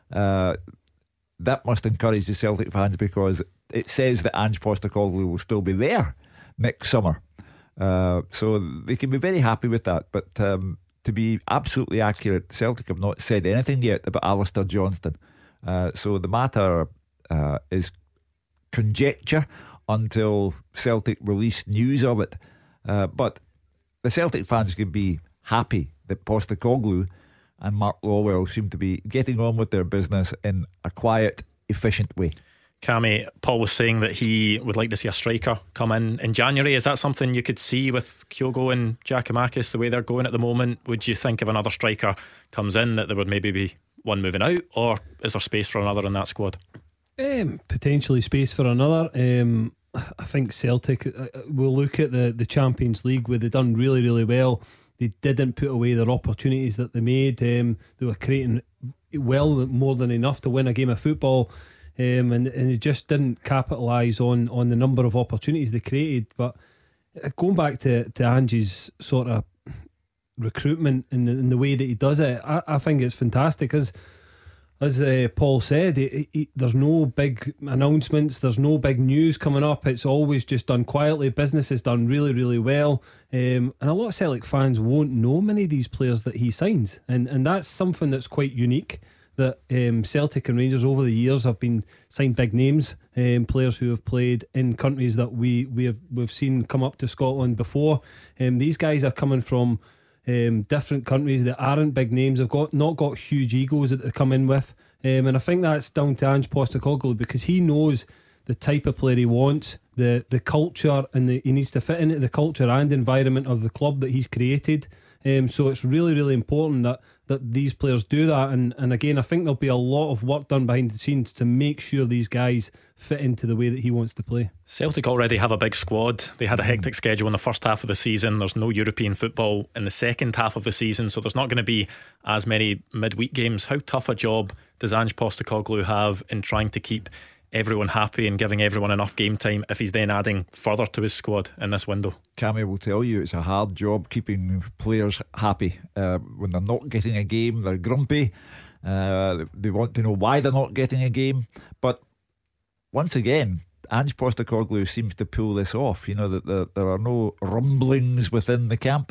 that must encourage the Celtic fans, because it says that Ange Postecoglou will still be there next summer, so they can be very happy with that. But to be absolutely accurate, Celtic have not said anything yet about Alistair Johnston, so the matter is conjecture until Celtic release news of it, but the Celtic fans can be happy that Postecoglou and Mark Lawwell seem to be getting on with their business in a quiet, efficient way. Cammy, Paul was saying that he would like to see a striker come in January. Is that something you could see with Kyogo and Giakoumakis, the way they're going at the moment? Would you think if another striker comes in that there would maybe be one moving out, or is there space for another in that squad? Potentially space for another. I think Celtic will look at the Champions League, where they've done really, really well. They didn't put away their opportunities that they made. They were creating well more than enough to win a game of football. And they just didn't capitalise on the number of opportunities they created. But going back to Ange's sort of recruitment in the way that he does it, I think it's fantastic. As Paul said, there's no big announcements, there's no big news coming up. It's always just done quietly. Business is done really, really well, and a lot of Celtic fans won't know many of these players that he signs, and that's something that's quite unique. That Celtic and Rangers over the years have been signed big names, players who have played in countries that we've seen come up to Scotland before. These guys are coming from different countries that aren't big names, have not got huge egos that they come in with, and I think that's down to Ange Postecoglou, because he knows the type of player he wants, the culture, and he needs to fit into the culture and environment of the club that he's created. So it's really, really important that these players do that, and again, I think there'll be a lot of work done behind the scenes to make sure these guys fit into the way that he wants to play. Celtic already have a big squad. They had a hectic schedule in the first half of the season. There's no European football in the second half of the season, so there's not going to be as many midweek games. How tough a job does Ange Postecoglou have in trying to keep everyone happy and giving everyone enough game time if he's then adding further to his squad in this window? Cammy will tell you it's a hard job keeping players happy. When they're not getting a game, they're grumpy. They want to know why they're not getting a game. But once again, Ange Postecoglou seems to pull this off. You know, that there are no rumblings within the camp.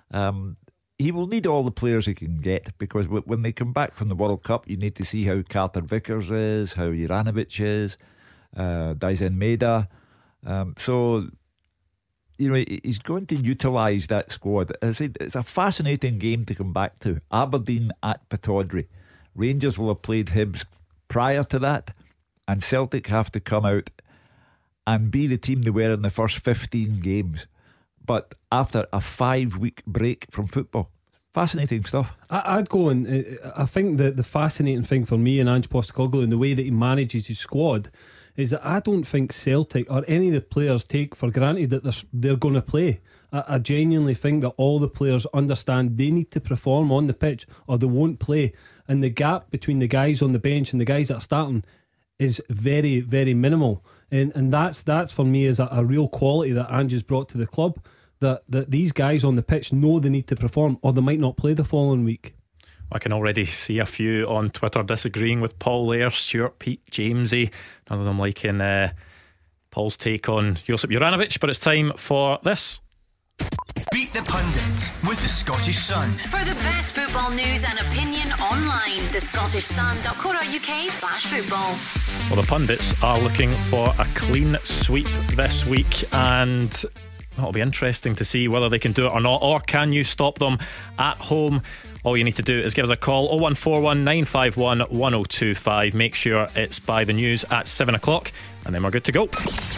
He will need all the players he can get, because when they come back from the World Cup, you need to see how Carter Vickers is, how Juranovic is, Daizen Maeda. So, you know, he's going to utilise that squad. As I said, it's a fascinating game to come back to. Aberdeen at Pittodrie. Rangers will have played Hibs prior to that, and Celtic have to come out and be the team they were in the first 15 games. But after a 5-week break from football. Fascinating stuff. I'd go and I think that the fascinating thing for me and Ange Postecoglou and the way that he manages his squad is that I don't think Celtic or any of the players take for granted that they're going to play. I genuinely think that all the players understand they need to perform on the pitch or they won't play, and the gap between the guys on the bench and the guys that are starting is very, very minimal, and that's for me is a real quality that Ange has brought to the club, that these guys on the pitch know they need to perform or they might not play the following week. I can already see a few on Twitter disagreeing with Paul there. Stuart, Pete, Jamesy, none of them liking Paul's take on Josip Juranovic. But it's time for this. Beat the Pundit with the Scottish Sun. For the best football news and opinion online, thescottishsun.co.uk/football. Well, the pundits are looking for a clean sweep this week, and it'll be interesting to see whether they can do it or not, or can you stop them at home. All you need to do is give us a call, 0141 951 1025. Make sure it's by the news at 7 o'clock, and then we're good to go.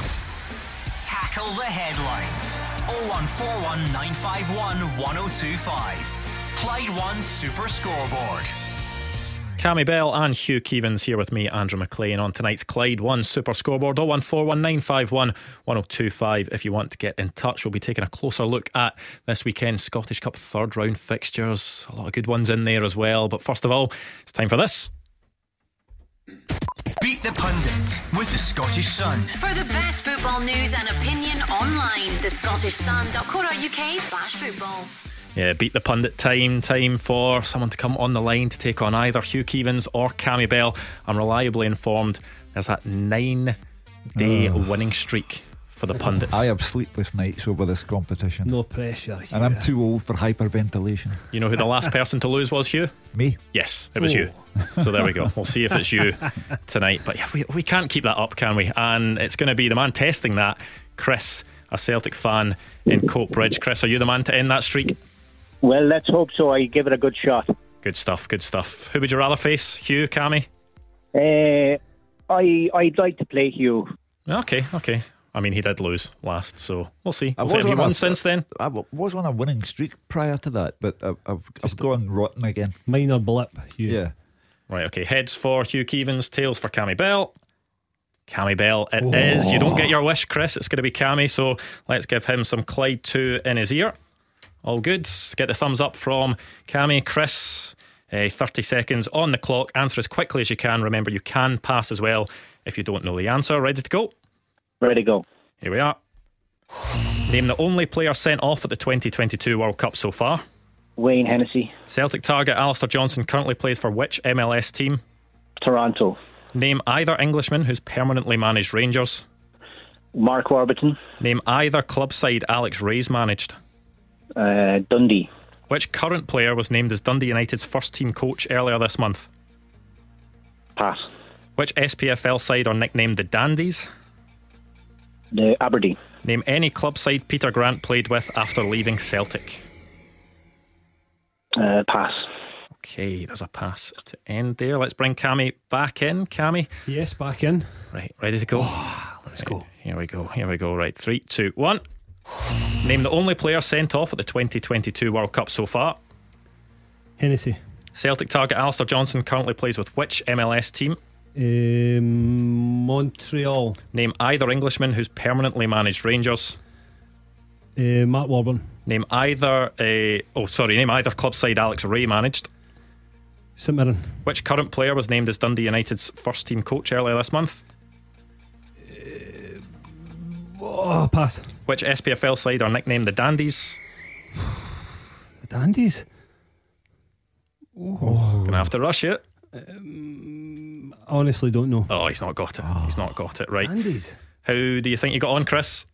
Tackle the headlines. 0141 951 1025. Clyde One Super Scoreboard. Cammy Bell and Hugh Keevins here with me, Andrew McLean, on tonight's Clyde One Super Scoreboard. 0141 951 1025 if you want to get in touch. We'll be taking a closer look at this weekend's Scottish Cup third round fixtures. A lot of good ones in there as well. But first of all, it's time for this. Beat the Pundit with the Scottish Sun. For the best football news and opinion online, thescottishsun.co.uk/football. Yeah, Beat the Pundit time for someone to come on the line to take on either Hugh Keevins or Cammy Bell. I'm reliably informed there's that 9-day winning streak for the pundits. I have sleepless nights over this competition. No pressure, Hugh. And I'm too old for hyperventilation. You know who the last person to lose was, Hugh? Me? Yes, it was you. So there we go. We'll see if it's you tonight. But yeah, we can't keep that up, can we? And it's going to be the man testing that, Chris, a Celtic fan in Coatbridge. Chris, are you the man to end that streak? Well, let's hope so. I give it a good shot. Good stuff, good stuff. Who would you rather face, Hugh, Cammy? I'd like to play Hugh. Okay. I mean, he did lose last, so we'll see. Have you won since then? I was on a winning streak prior to that, but I've gone rotten again. Minor blip, Hugh. Yeah. Right, okay. Heads for Hugh Keevins, tails for Cammy Bell. Cammy Bell it is. You don't get your wish, Chris. It's going to be Cammy, so let's give him some Clyde 2 in his ear. All good. Get the thumbs up from Cammy. Chris, 30 seconds on the clock. Answer as quickly as you can. Remember, you can pass as well if you don't know the answer. Ready to go? Ready to go. Here we are. Name the only player sent off at the 2022 World Cup so far. Wayne Hennessy. Celtic target Alistair Johnson currently plays for which MLS team? Toronto. Name either Englishman who's permanently managed Rangers. Mark Warburton. Name either club side Alex Rae's managed. Dundee. Which current player was named as Dundee United's first team coach earlier this month? Pass. Which SPFL side are nicknamed the Dandies? Aberdeen. Name any club side Peter Grant played with after leaving Celtic. Pass. Okay, there's a pass to end there. Let's bring Cammy back in. Cammy. Yes, back in. Right, ready to go? Let's go. Here we go. Right, 3, 2, 1. Name the only player sent off at the 2022 World Cup so far. Hennessy. Celtic target Alistair Johnson currently plays with which MLS team? Montreal. Name either Englishman who's permanently managed Rangers. Matt Warburton. Name either club side Alex Ray managed. St Mirren. Which current player was named as Dundee United's first team coach earlier this month? Pass. Which SPFL side are nicknamed the Dandies? The Dandies? Gonna have to rush it. Honestly don't know. Oh, he's not got it. He's not got it. Right. Dandies. How do you think you got on, Chris?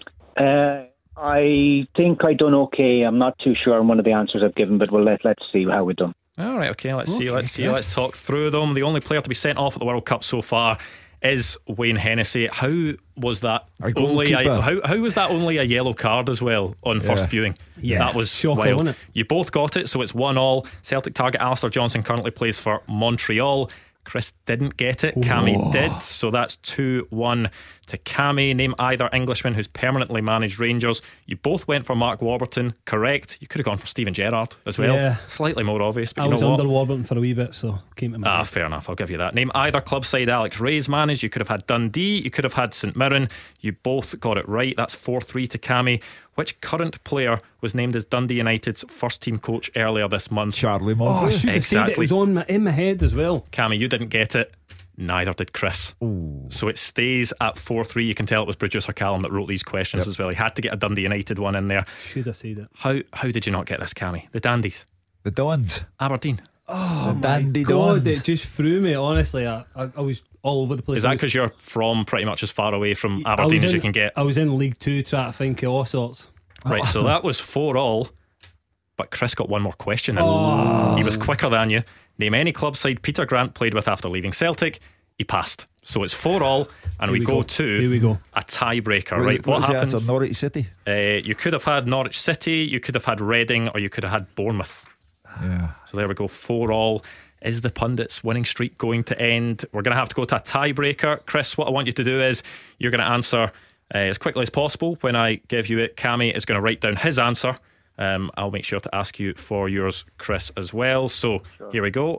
I think I done okay. I'm not too sure on one of the answers I've given, but let's see how we've done. All right, okay, let's see. Let's talk through them. The only player to be sent off at the World Cup so far is Wayne Hennessy. How was that how was that only a yellow card as well on first viewing? Yeah, that was shocker, wild. wasn't it? You both got it, so it's 1-1. Celtic target Alistair Johnson currently plays for Montreal. Chris didn't get it. Cammy did, so that's 2-1 to Cammy. Name either Englishman who's permanently managed Rangers. You both went for Mark Warburton, correct. You could have gone for Steven Gerrard as well. Yeah. Slightly more obvious, but I was under Warburton for a wee bit, so came to my head. Fair enough, I'll give you that. Name either club side Alex Ray's managed. You could have had Dundee, you could have had St Mirren. You both got it right. That's 4-3 to Cammy. Which current player was named as Dundee United's first team coach earlier this month? Charlie I Moncrief. should have said it was in my head as well. Cammy, you didn't get it. Neither did Chris. So it stays at 4-3. You can tell it was producer Callum that wrote these questions as well. He had to get a Dundee United one in there. Should have said it. How did you not get this, Cammy? The Dandies. The Dons. Aberdeen. The Dandy God, Dons. it just threw me. Honestly, I was all over the place. Is that because you're from pretty much as far away from Aberdeen as you can get? I was in League 2 trying to think of all sorts. Right, so that was 4-all. But Chris got one more question in. He was quicker than you. Name any club side Peter Grant played with after leaving Celtic. He passed. So it's 4-all, and we go to a tiebreaker. Right, what happens? Norwich City. You could have had Norwich City, you could have had Reading, or you could have had Bournemouth. Yeah. So there we go, 4-all. Is the pundits' winning streak going to end? We're going to have to go to a tiebreaker. Chris, what I want you to do is you're going to answer as quickly as possible. When I give you it, Cammy is going to write down his answer. I'll make sure to ask you for yours, Chris, as well. So here we go.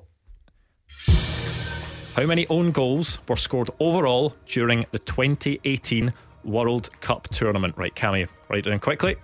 How many own goals were scored overall during the 2018 World Cup tournament? Right, Cammy, write it down quickly.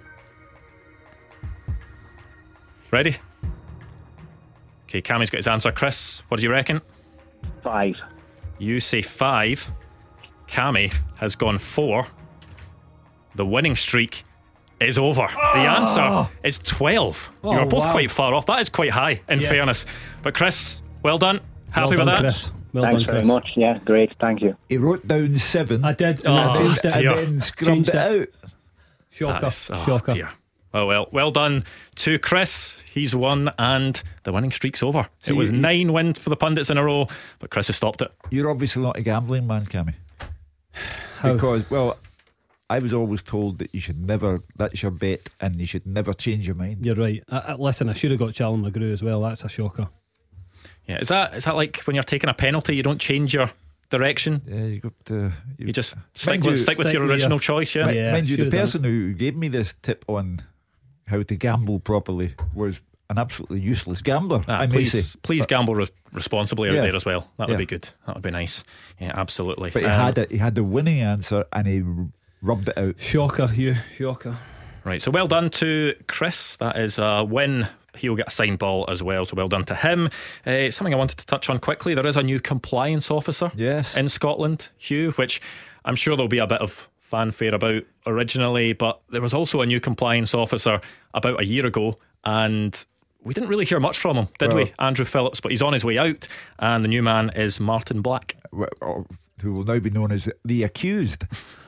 Ready? Okay, Cammy's got his answer. Chris, what do you reckon? 5. You say 5. Cammy has gone 4. The winning streak is over. The answer is 12. You are both quite far off. That is quite high, in fairness. But Chris, well done. Happy with that? Chris. Thanks very much. Yeah, great. Thank you. He wrote down 7. I did, and I changed it. And then scrubbed it out. Shocker. Shocker. Dear. Well done to Chris. He's won, and the winning streak's over. It was 9 wins for the pundits in a row, but Chris has stopped it. You're obviously not a gambling man, Cammy. Because, well, I was always told that you should never, that's your bet, and you should never change your mind. You're right. Listen, I should have got Callum McGrew as well. That's a shocker. Yeah, is that like when you're taking a penalty, you don't change your direction? Yeah, you got to. You just stick with your original choice. Yeah, mind you, the person who gave me this tip on how to gamble properly was an absolutely useless gambler. Please gamble responsibly out there as well. That would be good. That would be nice. Yeah, absolutely. But he had the winning answer, and he rubbed it out. Shocker, Hugh. Shocker. Right, so well done to Chris. That is a win. He'll get a signed ball as well, so well done to him. Something I wanted to touch on quickly. There is a new compliance officer in Scotland, Hugh, which I'm sure there'll be a bit of fanfare about originally, but there was also a new compliance officer about a year ago, and we didn't really hear much from him, did we? Andrew Phillips, but he's on his way out, and the new man is Martin Black, who will now be known as the accused.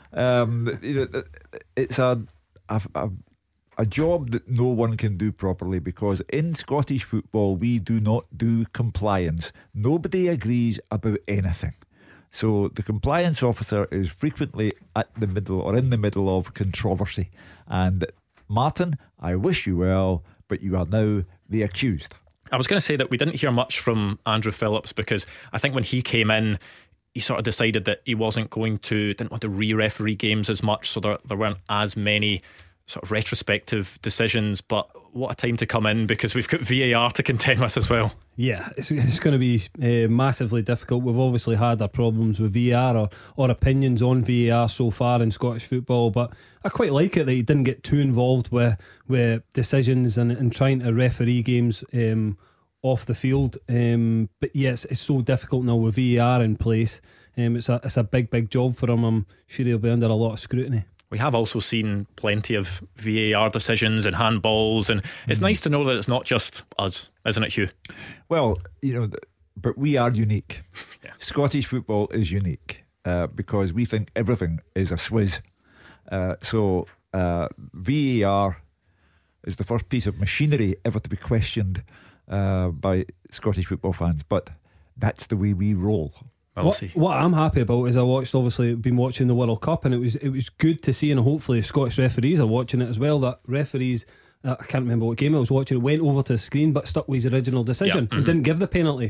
It's a job that no one can do properly, because in Scottish football we do not do compliance. Nobody agrees about anything. So the compliance officer is frequently at the middle or in the middle of controversy, and Martin, I wish you well, but you are now the accused. I was going to say that we didn't hear much from Andrew Phillips, because I think when he came in, he sort of decided that he didn't want to re-referee games as much, so there weren't as many sort of retrospective decisions. But what a time to come in, because we've got VAR to contend with as well. Yeah, it's going to be massively difficult. We've obviously had our problems with VAR or opinions on VAR so far in Scottish football, but I quite like it that he didn't get too involved with decisions and trying to referee games off the field. But yes, it's so difficult now with VAR in place. It's a big job for him. I'm sure he'll be under a lot of scrutiny. We have also seen plenty of VAR decisions and handballs, and it's nice to know that it's not just us, isn't it, Hugh? Well, but we are unique. Yeah. Scottish football is unique because we think everything is a swizz. So VAR is the first piece of machinery ever to be questioned by Scottish football fans, but that's the way we roll. What I'm happy about is been watching the World Cup, and it was good to see, and hopefully Scottish referees are watching it as well, that referees, I can't remember what game I was watching, went over to the screen but stuck with his original decision and didn't give the penalty.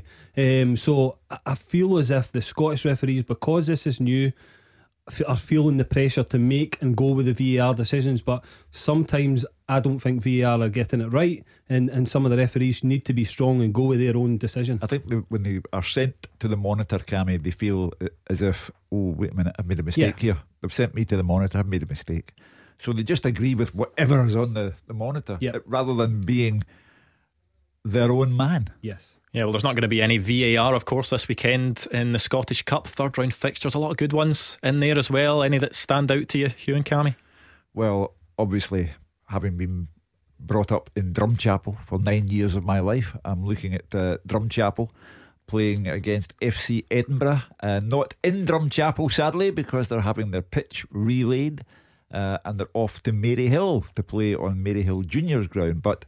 So I feel as if the Scottish referees, because this is new, are feeling the pressure to make and go with the VAR decisions, but sometimes I don't think VAR are getting it right, and some of the referees need to be strong and go with their own decision. I think when they are sent to the monitor, Cammy, they feel as if, oh wait a minute, I've made a mistake here. They've sent me to the monitor, I've made a mistake. So they just agree with whatever is on the monitor, rather than being their own man. Yes. Yeah, well, there's not going to be any VAR, of course, this weekend in the Scottish Cup third round fixtures. A lot of good ones in there as well. Any that stand out to you, Hugh and Cammy? Well, obviously, having been brought up in Drumchapel for 9 years of my life, I'm looking at Drumchapel playing against FC Edinburgh. Not in Drumchapel, sadly, because they're having their pitch relayed, and they're off to Maryhill to play on Maryhill Juniors ground. But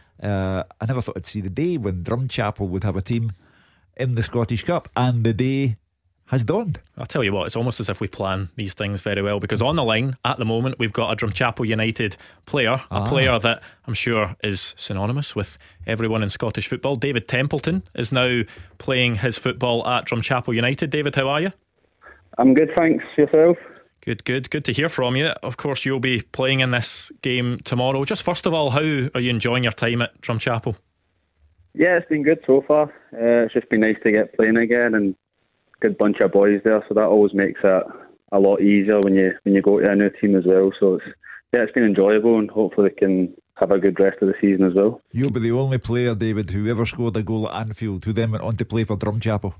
I never thought I'd see the day when Drumchapel would have a team in the Scottish Cup, and the day has dawned. I'll tell you what, it's almost as if we plan these things very well, because on the line at the moment we've got a Drumchapel United player, a player that I'm sure is synonymous with everyone in Scottish football. David Templeton is now playing his football at Drumchapel United. David, how are you? I'm good, thanks. Yourself? Good to hear from you. Of course, you'll be playing in this game tomorrow. Just first of all, how are you enjoying your time at Drumchapel? Yeah, it's been good so far. It's just been nice to get playing again, and good bunch of boys there, so that always makes it a lot easier when you go to a new team as well. So it's been enjoyable, and hopefully we can have a good rest of the season as well. You'll be the only player, David, who ever scored a goal at Anfield who then went on to play for Drumchapel.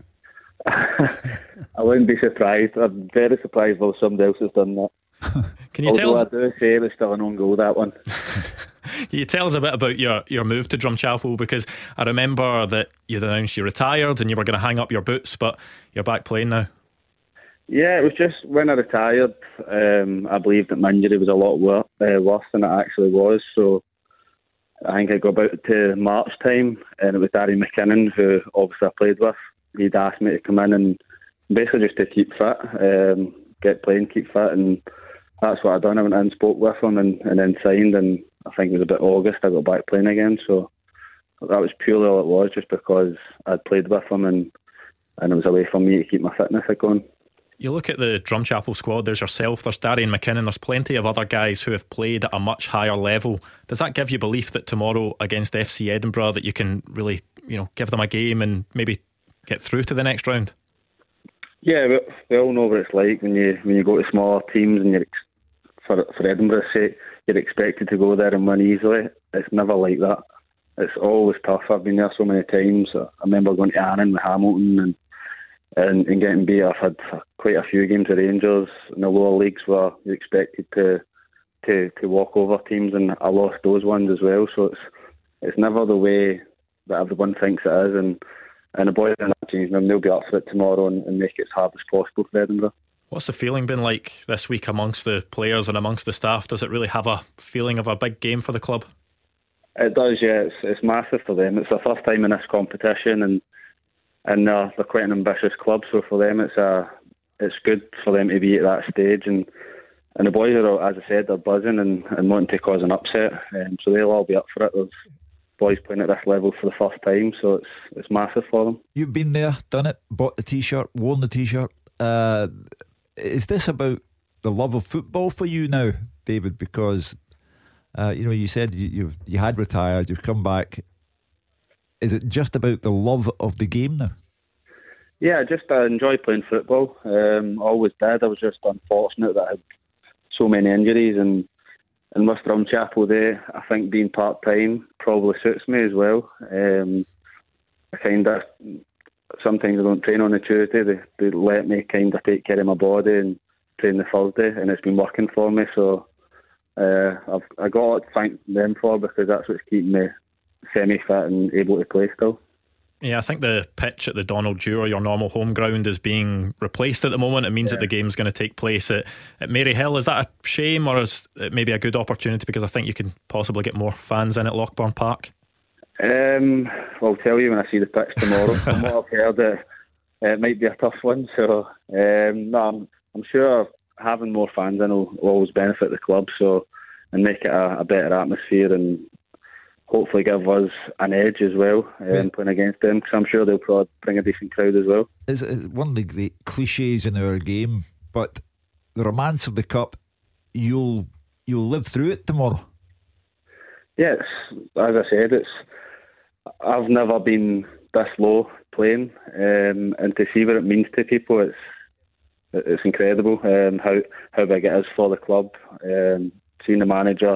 I wouldn't be surprised. I'm very surprised if somebody else has done that. Can you tell us? I do say it was still an own goal, that one. Can you tell us a bit about your move to Drumchapel? Because I remember that you'd announced you retired and you were going to hang up your boots, but you're back playing now. Yeah, it was just when I retired, I believed that my injury was a lot worse than it actually was. So I think I got about to March time, and it was Darry McKinnon, who obviously I played with. He'd asked me to come in and basically just to keep fit, get playing, keep fit, and that's what I done. I went in and spoke with him and then signed, and I think it was about August I got back playing again. So that was purely all it was, just because I'd played with him and it was a way for me to keep my fitness going. You look at the Drumchapel squad, there's yourself, there's Darren McKinnon, there's plenty of other guys who have played at a much higher level. Does that give you belief that tomorrow against FC Edinburgh that you can really, give them a game and maybe get through to the next round? Yeah, we all know what it's like when you go to smaller teams, and for Edinburgh's sake, you're expected to go there and win easily. It's never like that. It's always tough. I've been there so many times. I remember going to Annan with Hamilton and getting beat. I've had quite a few games with Rangers in the lower leagues where you're expected to walk over teams, and I lost those ones as well. So it's never the way that everyone thinks it is, and the boys in that change room, they'll be up for it tomorrow and make it as hard as possible for Edinburgh. What's the feeling been like this week amongst the players and amongst the staff? Does it really have a feeling of a big game for the club? It does, yeah. It's massive for them. It's their first time in this competition, and they're quite an ambitious club. So for them, it's good for them to be at that stage. And the boys are, as I said, they're buzzing and wanting to cause an upset, so they'll all be up for it. There's boys playing at this level for the first time, so it's massive for them. You've been there, done it, bought the t-shirt, worn the t-shirt. Is this about the love of football for you now, David? Because you said you had retired, you've come back. Is it just about the love of the game now? Yeah, I enjoy playing football. Always did. I was just unfortunate that I had so many injuries, and with Drumchapel there, I think being part-time probably suits me as well. I kind of, sometimes I don't train on a Tuesday. They let me kind of take care of my body and train the Thursday, and it's been working for me. So I got to thank them for, because that's what's keeping me semi-fit and able to play still. Yeah, I think the pitch at the Donald Dewar, your normal home ground, is being replaced at the moment. It means that the game's going to take place at Maryhill. Is that a shame, or is it maybe a good opportunity, because I think you can possibly get more fans in at Lockburn Park? I'll tell you when I see the pitch tomorrow. From what I've heard, it might be a tough one. So no, I'm sure having more fans in will always benefit the club, and make it a better atmosphere, and hopefully give us an edge as well, playing against them, because I'm sure they'll probably bring a decent crowd as well. It's one of the great cliches in our game, but the romance of the cup, you'll live through it tomorrow. Yes, as I said, I've never been this low playing, and to see what it means to people, it's incredible. How big it is for the club. Seeing the manager,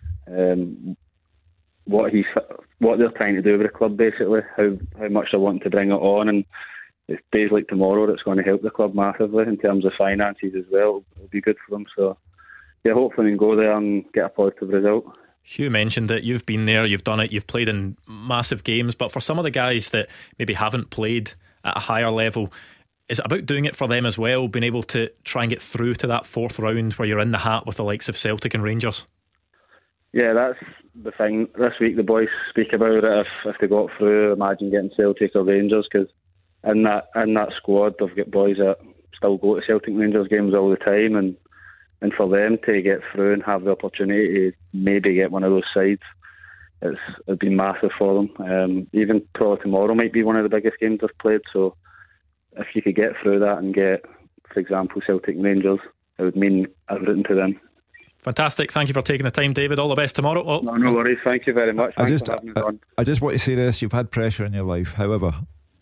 what they're trying to do with the club, basically, how much they're wanting to bring it on, and it's days like tomorrow that's going to help the club massively in terms of finances as well. It'll be good for them. So yeah, hopefully we can go there and get a positive result. Hugh mentioned it. You've been there, you've done it, you've played in massive games, but for some of the guys that maybe haven't played at a higher level, is it about doing it for them as well, being able to try and get through to that fourth round where you're in the hat with the likes of Celtic and Rangers? Yeah, that's the thing. This week the boys speak about it. If they got through, imagine getting Celtic or Rangers, because in that squad they've got boys that still go to Celtic and Rangers games all the time, and for them to get through and have the opportunity to maybe get one of those sides, it'd be massive for them. Even probably tomorrow might be one of the biggest games they've played, so if you could get through that and get, for example, Celtic and Rangers, it would mean everything to them. Fantastic. Thank you for taking the time, David. All the best tomorrow. Oh. No worries. Thank you very much. Thanks for having me on. I just want to say this: you've had pressure in your life. However,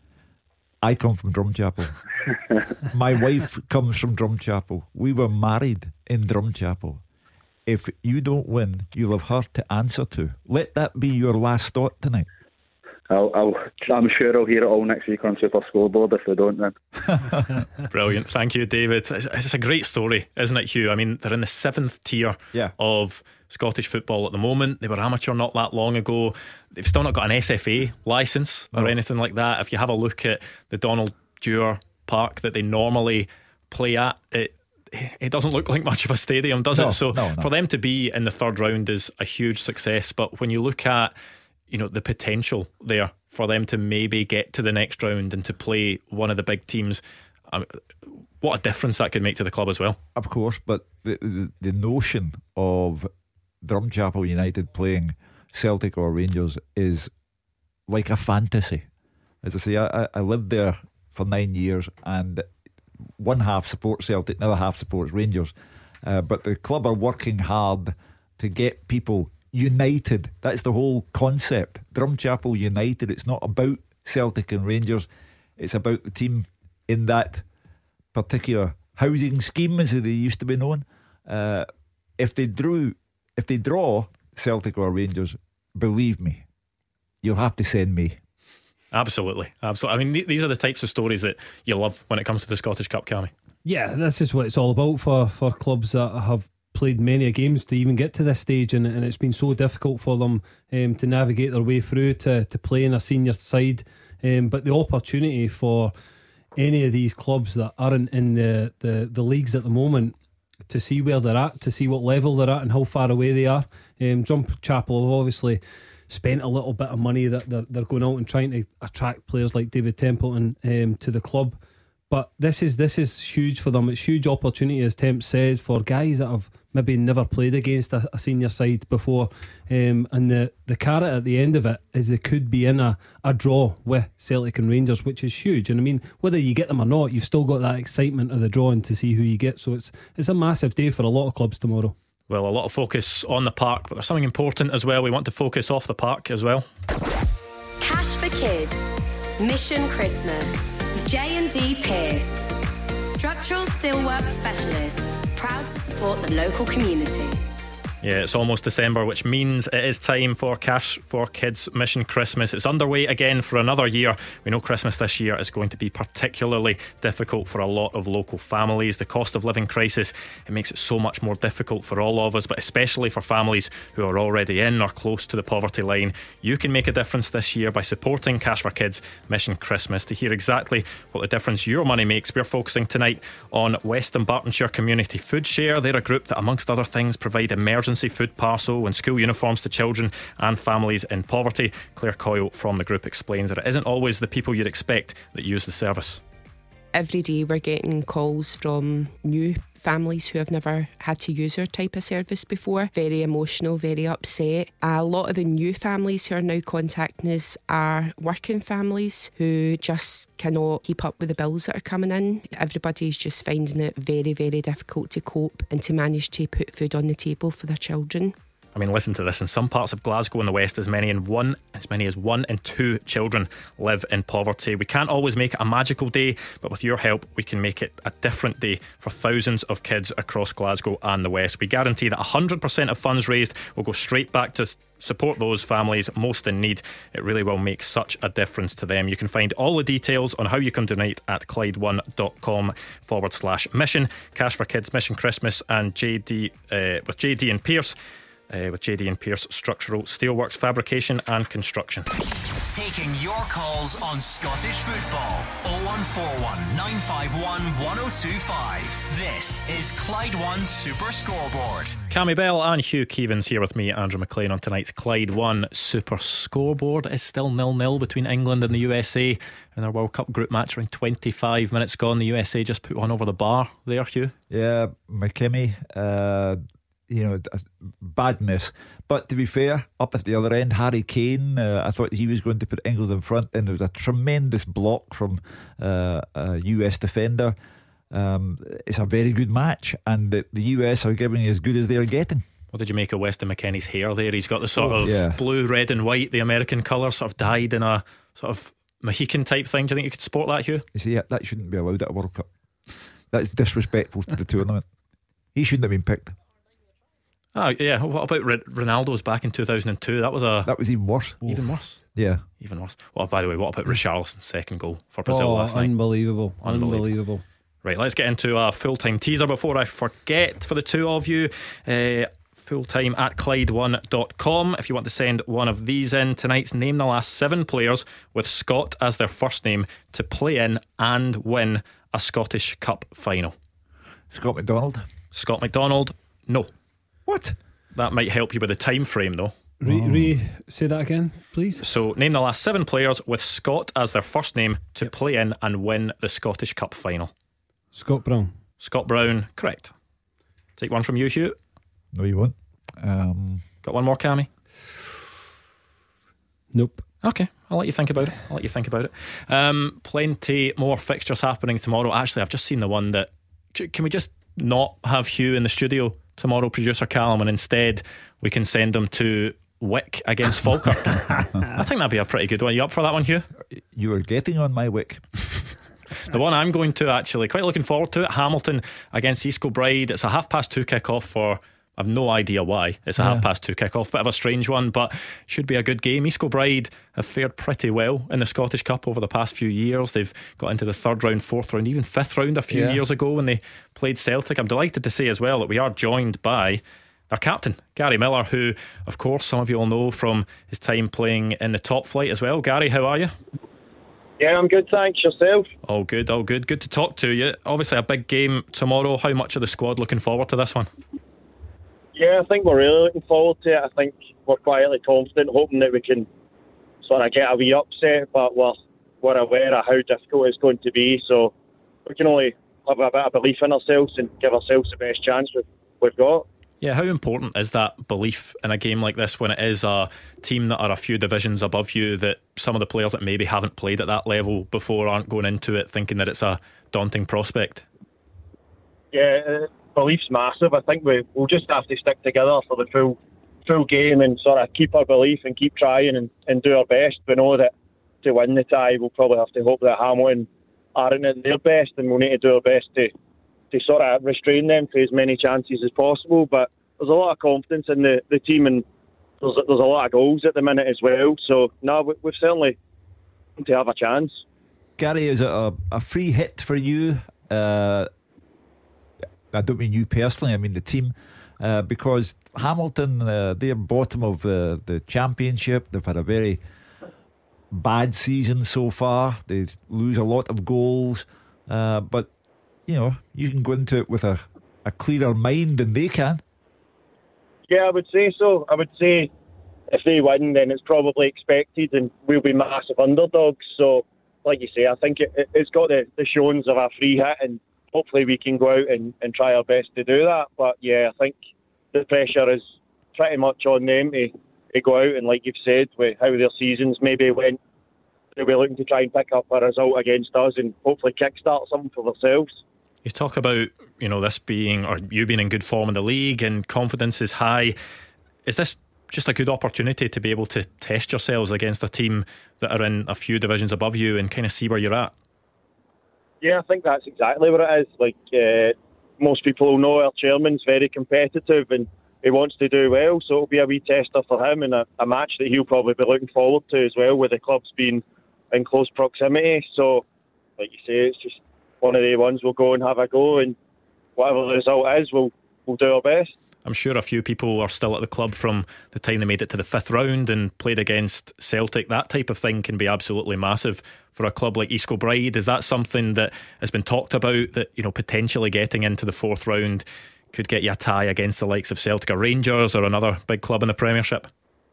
I come from Drumchapel. My wife comes from Drumchapel. We were married in Drumchapel. If you don't win, you'll have her to answer to. Let that be your last thought tonight. I'm sure I'll hear it all next week on Super Scoreboard if they don't then. Brilliant. Thank you, David. It's a great story, isn't it, Hugh? I mean, they're in the 7th tier of Scottish football at the moment. They were amateur not that long ago. They've still not got an SFA licence or anything like that. If you have a look at the Donald Dewar Park that they normally play at, it doesn't look like much of a stadium, does it? So for them to be in the third round is a huge success. But when you look at the potential there for them to maybe get to the next round and to play one of the big teams, what a difference that could make to the club as well. Of course, but the notion of Drumchapel United playing Celtic or Rangers is like a fantasy. As I say, I lived there for 9 years, and one half supports Celtic, another half supports Rangers, but the club are working hard to get people united. That's the whole concept. Drumchapel United. It's not about Celtic and Rangers. It's about the team in that particular housing scheme, as they used to be known. If they draw Celtic or Rangers, believe me, you'll have to send me. Absolutely. I mean, these are the types of stories that you love when it comes to the Scottish Cup, Cammy. Yeah, this is what it's all about for clubs that have played many games to even get to this stage, and it's been so difficult for them to navigate their way through to play in a senior side, but the opportunity for any of these clubs that aren't in the leagues at the moment to see where they're at, to see what level they're at and how far away they are. Drumchapel have obviously spent a little bit of money that they're going out and trying to attract players like David Templeton to the club, But this is huge for them. It's huge opportunity, as Temp said, for guys that have maybe never played against a senior side before. And the carrot at the end of it is they could be in a draw with Celtic and Rangers, which is huge. And I mean, whether you get them or not, you've still got that excitement of the drawing to see who you get. So it's a massive day for a lot of clubs tomorrow. Well, a lot of focus on the park, but there's something important as well. We want to focus off the park as well. Cash for Kids. Mission Christmas with J&D Pierce. Structural steelwork specialists, proud to support the local community. Yeah, it's almost December, which means it is time for Cash for Kids Mission Christmas. It's underway again for another year. We know Christmas this year is going to be particularly difficult for a lot of local families. The cost of living crisis, it makes it so much more difficult for all of us, but especially for families who are already in or close to the poverty line. You can make a difference this year by supporting Cash for Kids Mission Christmas. To hear exactly what the difference your money makes, we're focusing tonight on West Dunbartonshire Community Food Share. They're a group that, amongst other things, provide emergency food parcel and school uniforms to children and families in poverty. Claire Coyle from the group explains that it isn't always the people you'd expect that use the service. Every day we're getting calls from new families who have never had to use our type of service before. Very emotional, very upset. A lot of the new families who are now contacting us are working families who just cannot keep up with the bills that are coming in. Everybody's just finding it very, very difficult to cope and to manage to put food on the table for their children. I mean, listen to this. In some parts of Glasgow in the west, as many as 1 in 2 children live in poverty. We can't always make it a magical day, but with your help, we can make it a different day for thousands of kids across Glasgow and the west. We guarantee that 100% of funds raised will go straight back to support those families most in need. It really will make such a difference to them. You can find all the details on how you can donate at Clyde1.com/mission. Cash for Kids Mission Christmas and JD with JD and Pierce. With JD and Pierce Structural Steelworks Fabrication and Construction. Taking your calls on Scottish football. 0141 951 1025. This is Clyde One Super Scoreboard. Cammy Bell and Hugh Keevans here with me, Andrew McLean, on tonight's Clyde One Super Scoreboard. It's still 0-0 between England and the USA in their World Cup group match. Around 25 minutes gone. The USA just put one over the bar there, Hugh. Yeah, McKimmie, bad miss. But to be fair, up at the other end, Harry Kane, I thought he was going to put England in front, and there was a tremendous block from a US defender. It's a very good match, and the US are giving as good as they're getting. What did you make of Weston McKennie's hair there? He's got the sort of blue, red and white, the American colour, sort of dyed in a sort of Mohican type thing. Do you think you could sport that, Hugh? You see, that shouldn't be allowed at a World Cup. That's disrespectful to the tournament. He shouldn't have been picked. Oh yeah, what about Ronaldo's back in 2002? That was even worse. Even worse. Yeah, even worse. Well, by the way, what about Richarlison's second goal for Brazil last night? Unbelievable. Right, let's get into a full-time teaser before I forget. For the two of you, fulltime at Clyde1.com. If you want to send one of these in, tonight's name the last 7 players with Scott as their first name to play in and win a Scottish Cup final. Scott McDonald. Scott McDonald. No. What? That might help you with the time frame, though. Say that again, please. So, name the last 7 players with Scott as their first name to play in and win the Scottish Cup final. Scott Brown. Scott Brown, correct. Take one from you, Hugh. No, you won't. Got one more, Cammy? Nope. Okay, I'll let you think about it. Plenty more fixtures happening tomorrow. Actually, I've just seen the one that... Can we just not have Hugh in the studio tomorrow, producer Callum, and instead we can send him to Wick against Falkirk? I think that'd be a pretty good one. You up for that one, Hugh? You are getting on my Wick. The one I'm going to, actually, quite looking forward to it, Hamilton against East Kilbride. It's a 2:30 kick-off for... I've no idea why it's a 2:30 kick-off. Bit of a strange one, but should be a good game. East Kilbride have fared pretty well in the Scottish Cup over the past few years. They've got into the 3rd round, 4th round, even 5th round a few years ago when they played Celtic. I'm delighted to say as well that we are joined by their captain, Gary Miller, who, of course, some of you all know from his time playing in the top flight as well. Gary, how are you? Yeah, I'm good, thanks. Yourself? All good. Good to talk to you. Obviously a big game tomorrow. How much of the squad looking forward to this one? Yeah, I think we're really looking forward to it. I think we're quietly confident, hoping that we can sort of get a wee upset, but we're aware of how difficult it's going to be. So we can only have a bit of belief in ourselves and give ourselves the best chance we've got. Yeah, how important is that belief in a game like this when it is a team that are a few divisions above you, that some of the players that maybe haven't played at that level before aren't going into it thinking that it's a daunting prospect? Yeah, belief's massive. I think we'll just have to stick together for the full game and sort of keep our belief and keep trying and do our best. We know that to win the tie, we'll probably have to hope that Hamilton aren't at their best, and we'll need to do our best to sort of restrain them for as many chances as possible. But there's a lot of confidence in the team, and there's a lot of goals at the minute as well. So no, we've certainly to have a chance. Gary, is it a free hit for you? I don't mean you personally, I mean the team, because Hamilton, they're bottom of the championship. They've had a very bad season so far. They lose a lot of goals, but you know, you can go into it with a clearer mind than they can. Yeah, I would say so. I would say if they win, then it's probably expected, and we'll be massive underdogs. So, like you say, I think it's got the showings of a free hit, and hopefully we can go out and try our best to do that. But yeah, I think the pressure is pretty much on them to go out, and like you've said, with how their seasons maybe went, they'll be looking to try and pick up a result against us and hopefully kickstart something for themselves. You talk about, you know, this being, or you being in good form in the league and confidence is high. Is this just a good opportunity to be able to test yourselves against a team that are in a few divisions above you and kind of see where you're at? Yeah, I think that's exactly what it is. Like most people will know, our chairman's very competitive and he wants to do well, so it'll be a wee tester for him, and a match that he'll probably be looking forward to as well, with the clubs being in close proximity. So, like you say, it's just one of the ones we'll go and have a go, and whatever the result is, we'll do our best. I'm sure a few people are still at the club from the time they made it to the 5th round and played against Celtic. That type of thing can be absolutely massive for a club like East Kilbride. Is that something that has been talked about, that, you know, potentially getting into the 4th round could get you a tie against the likes of Celtic or Rangers or another big club in the Premiership?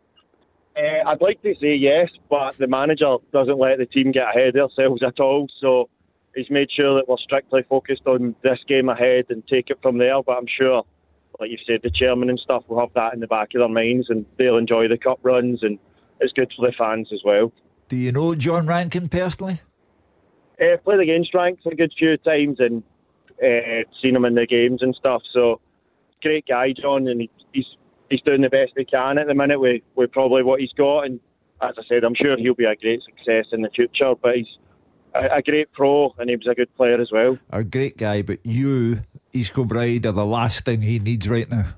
I'd like to say yes, but the manager doesn't let the team get ahead of themselves at all, so he's made sure that we're strictly focused on this game ahead and take it from there. But I'm sure, like you said, the chairman and stuff will have that in the back of their minds, and they'll enjoy the cup runs, and it's good for the fans as well. Do you know John Rankin personally? Played against Rankin a good few times and seen him in the games and stuff. So great guy, John, and he's doing the best he can at the minute with probably what he's got. And as I said, I'm sure he'll be a great success in the future. But he's a great pro, and he was a good player as well. A great guy, but you, East Kilbride, are the last thing he needs right now.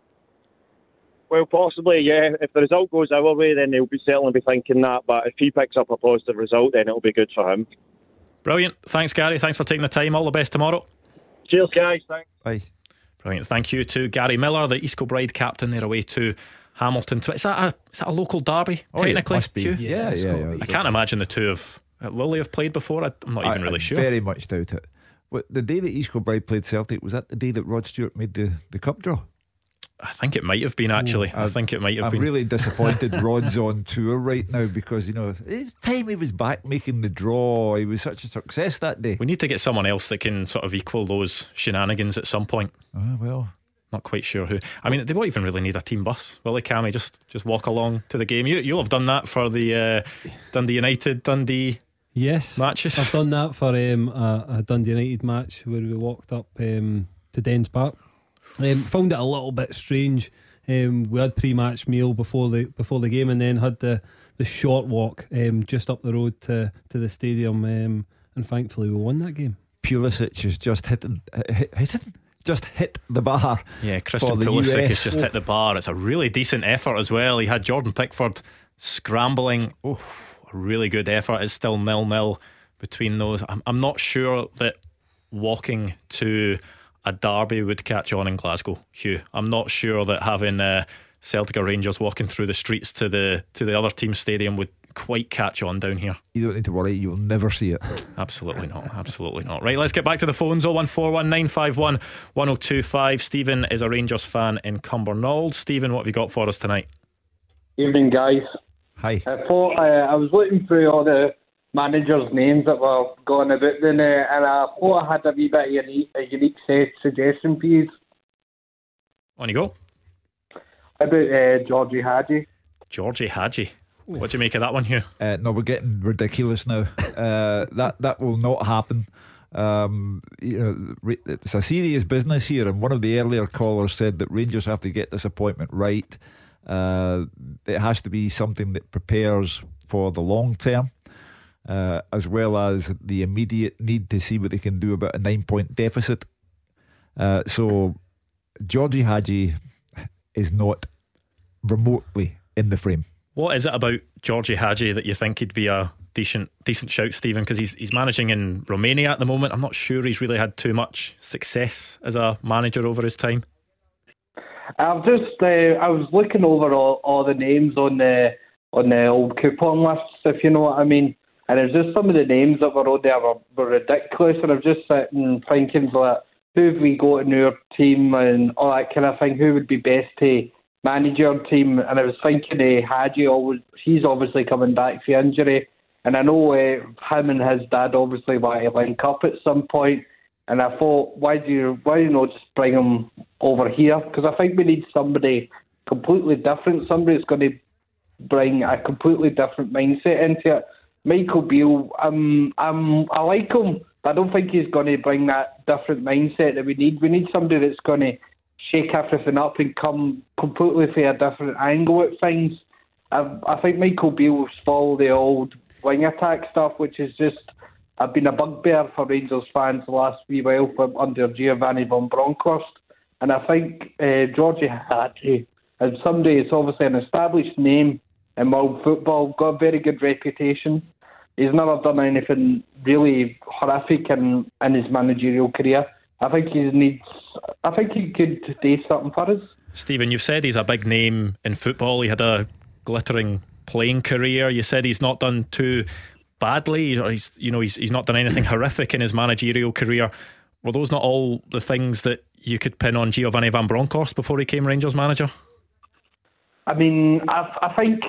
Well, possibly, yeah. If the result goes our way, then he'll certainly be thinking that. But if he picks up a positive result, then it'll be good for him. Brilliant. Thanks, Gary. Thanks for taking the time. All the best tomorrow. Cheers, guys. Thanks. Bye. Brilliant. Thank you to Gary Miller, the East Kilbride captain. They're away to Hamilton. Is that a local derby, technically? Yeah, must be. Yeah. I can't imagine the two will they have played before? I'm not even really sure. Very much doubt it. But the day that East Kilbride played Celtic, was that the day that Rod Stewart made the cup draw? I think it might have been, actually. I think it might have been. I'm really disappointed Rod's on tour right now, because, you know, it's time he was back making the draw. He was such a success that day. We need to get someone else that can sort of equal those shenanigans at some point. Well, not quite sure who. I mean, they won't even really need a team bus, will they, Cammy? Just walk along to the game. You'll have done that for the Dundee United, Dundee matches. I've done that for a Dundee United match where we walked up to Dens Park. Found it a little bit strange. We had pre-match meal before the game, and then had the short walk just up the road to the stadium, and thankfully we won that game. Pulisic has just hit the bar. Yeah, Christian Pulisic has just hit the bar. It's a really decent effort as well. He had Jordan Pickford scrambling. A really good effort. It's still 0-0 between those. I'm not sure that walking to a derby would catch on in Glasgow, Hugh. I'm not sure that having Celtic or Rangers walking through the streets to the other team's stadium would quite catch on down here. You don't need to worry, you'll never see it. Absolutely not. Right, let's get back to the phones. 01419511025. Stephen is a Rangers fan in Cumbernauld. Stephen, what have you got for us tonight? Evening, guys. Hi. I was looking through all the managers' names that were going about then, and I thought I had a wee bit of a unique suggestion, please. On you go. About Georgie Hadji. Georgie Hadji. What do you make of that one here? No, we're getting ridiculous now. That will not happen. It's a serious business here, and one of the earlier callers said that Rangers have to get this appointment right. It has to be something that prepares for the long term, as well as the immediate need to see what they can do about a 9-point deficit. So Georgie Hadji is not remotely in the frame. What is it about Georgie Hadji that you think he'd be a decent shout, Stephen? Because he's managing in Romania at the moment. I'm not sure he's really had too much success as a manager over his time. I was looking over all the names on the old coupon lists, if you know what I mean. And it was just some of the names that were on there were ridiculous. And I was just sitting thinking, like, who have we got in our team and all that kind of thing? Who would be best to manage your team? And I was thinking Hadji, he's obviously coming back for injury. And I know him and his dad obviously want to link up at some point. And I thought, why do you not just bring him over here? Because I think we need somebody completely different. Somebody that's going to bring a completely different mindset into it. Michael Beale, I like him, but I don't think he's going to bring that different mindset that we need. We need somebody that's going to shake everything up and come completely from a different angle at things. I think Michael Beale's followed the old wing attack stuff, which is just been a bugbear for Rangers fans the last wee while under Giovanni van Bronckhorst. And I think Georgie Hadji is somebody that's obviously an established name in world football, got a very good reputation. He's never done anything really horrific in his managerial career. I think he could do something for us. Stephen, you've said he's a big name in football. He had a glittering playing career. You said he's not done too badly, or he's not done anything horrific in his managerial career. Were those not all the things that you could pin on Giovanni van Bronckhorst before he came Rangers manager? I mean, I think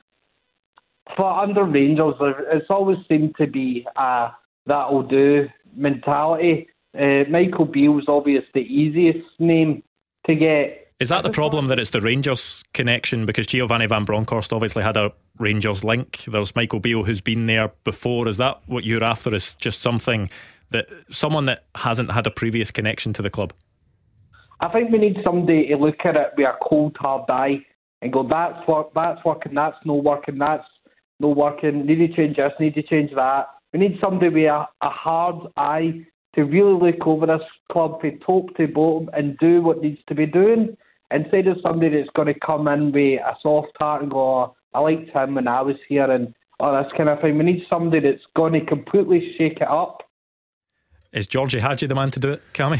for under Rangers, it's always seemed to be that'll do mentality. Michael Beale's obviously the easiest name to get. Is that the problem, that it's the Rangers connection? Because Giovanni van Bronckhorst obviously had a Rangers link. There's Michael Beale who's been there before. Is that what you're after? Is just someone that hasn't had a previous connection to the club? I think we need somebody to look at it with a cold hard eye and go, that's working, that's not working, that's not working, need to change this, need to change that. We need somebody with a hard eye to really look over this club from top to bottom and do what needs to be doing, instead of somebody that's going to come in with a soft heart and go, oh, I liked him when I was here and all this kind of thing. We need somebody that's going to completely shake it up. Is Georgie Hadji the man to do it, Cammy?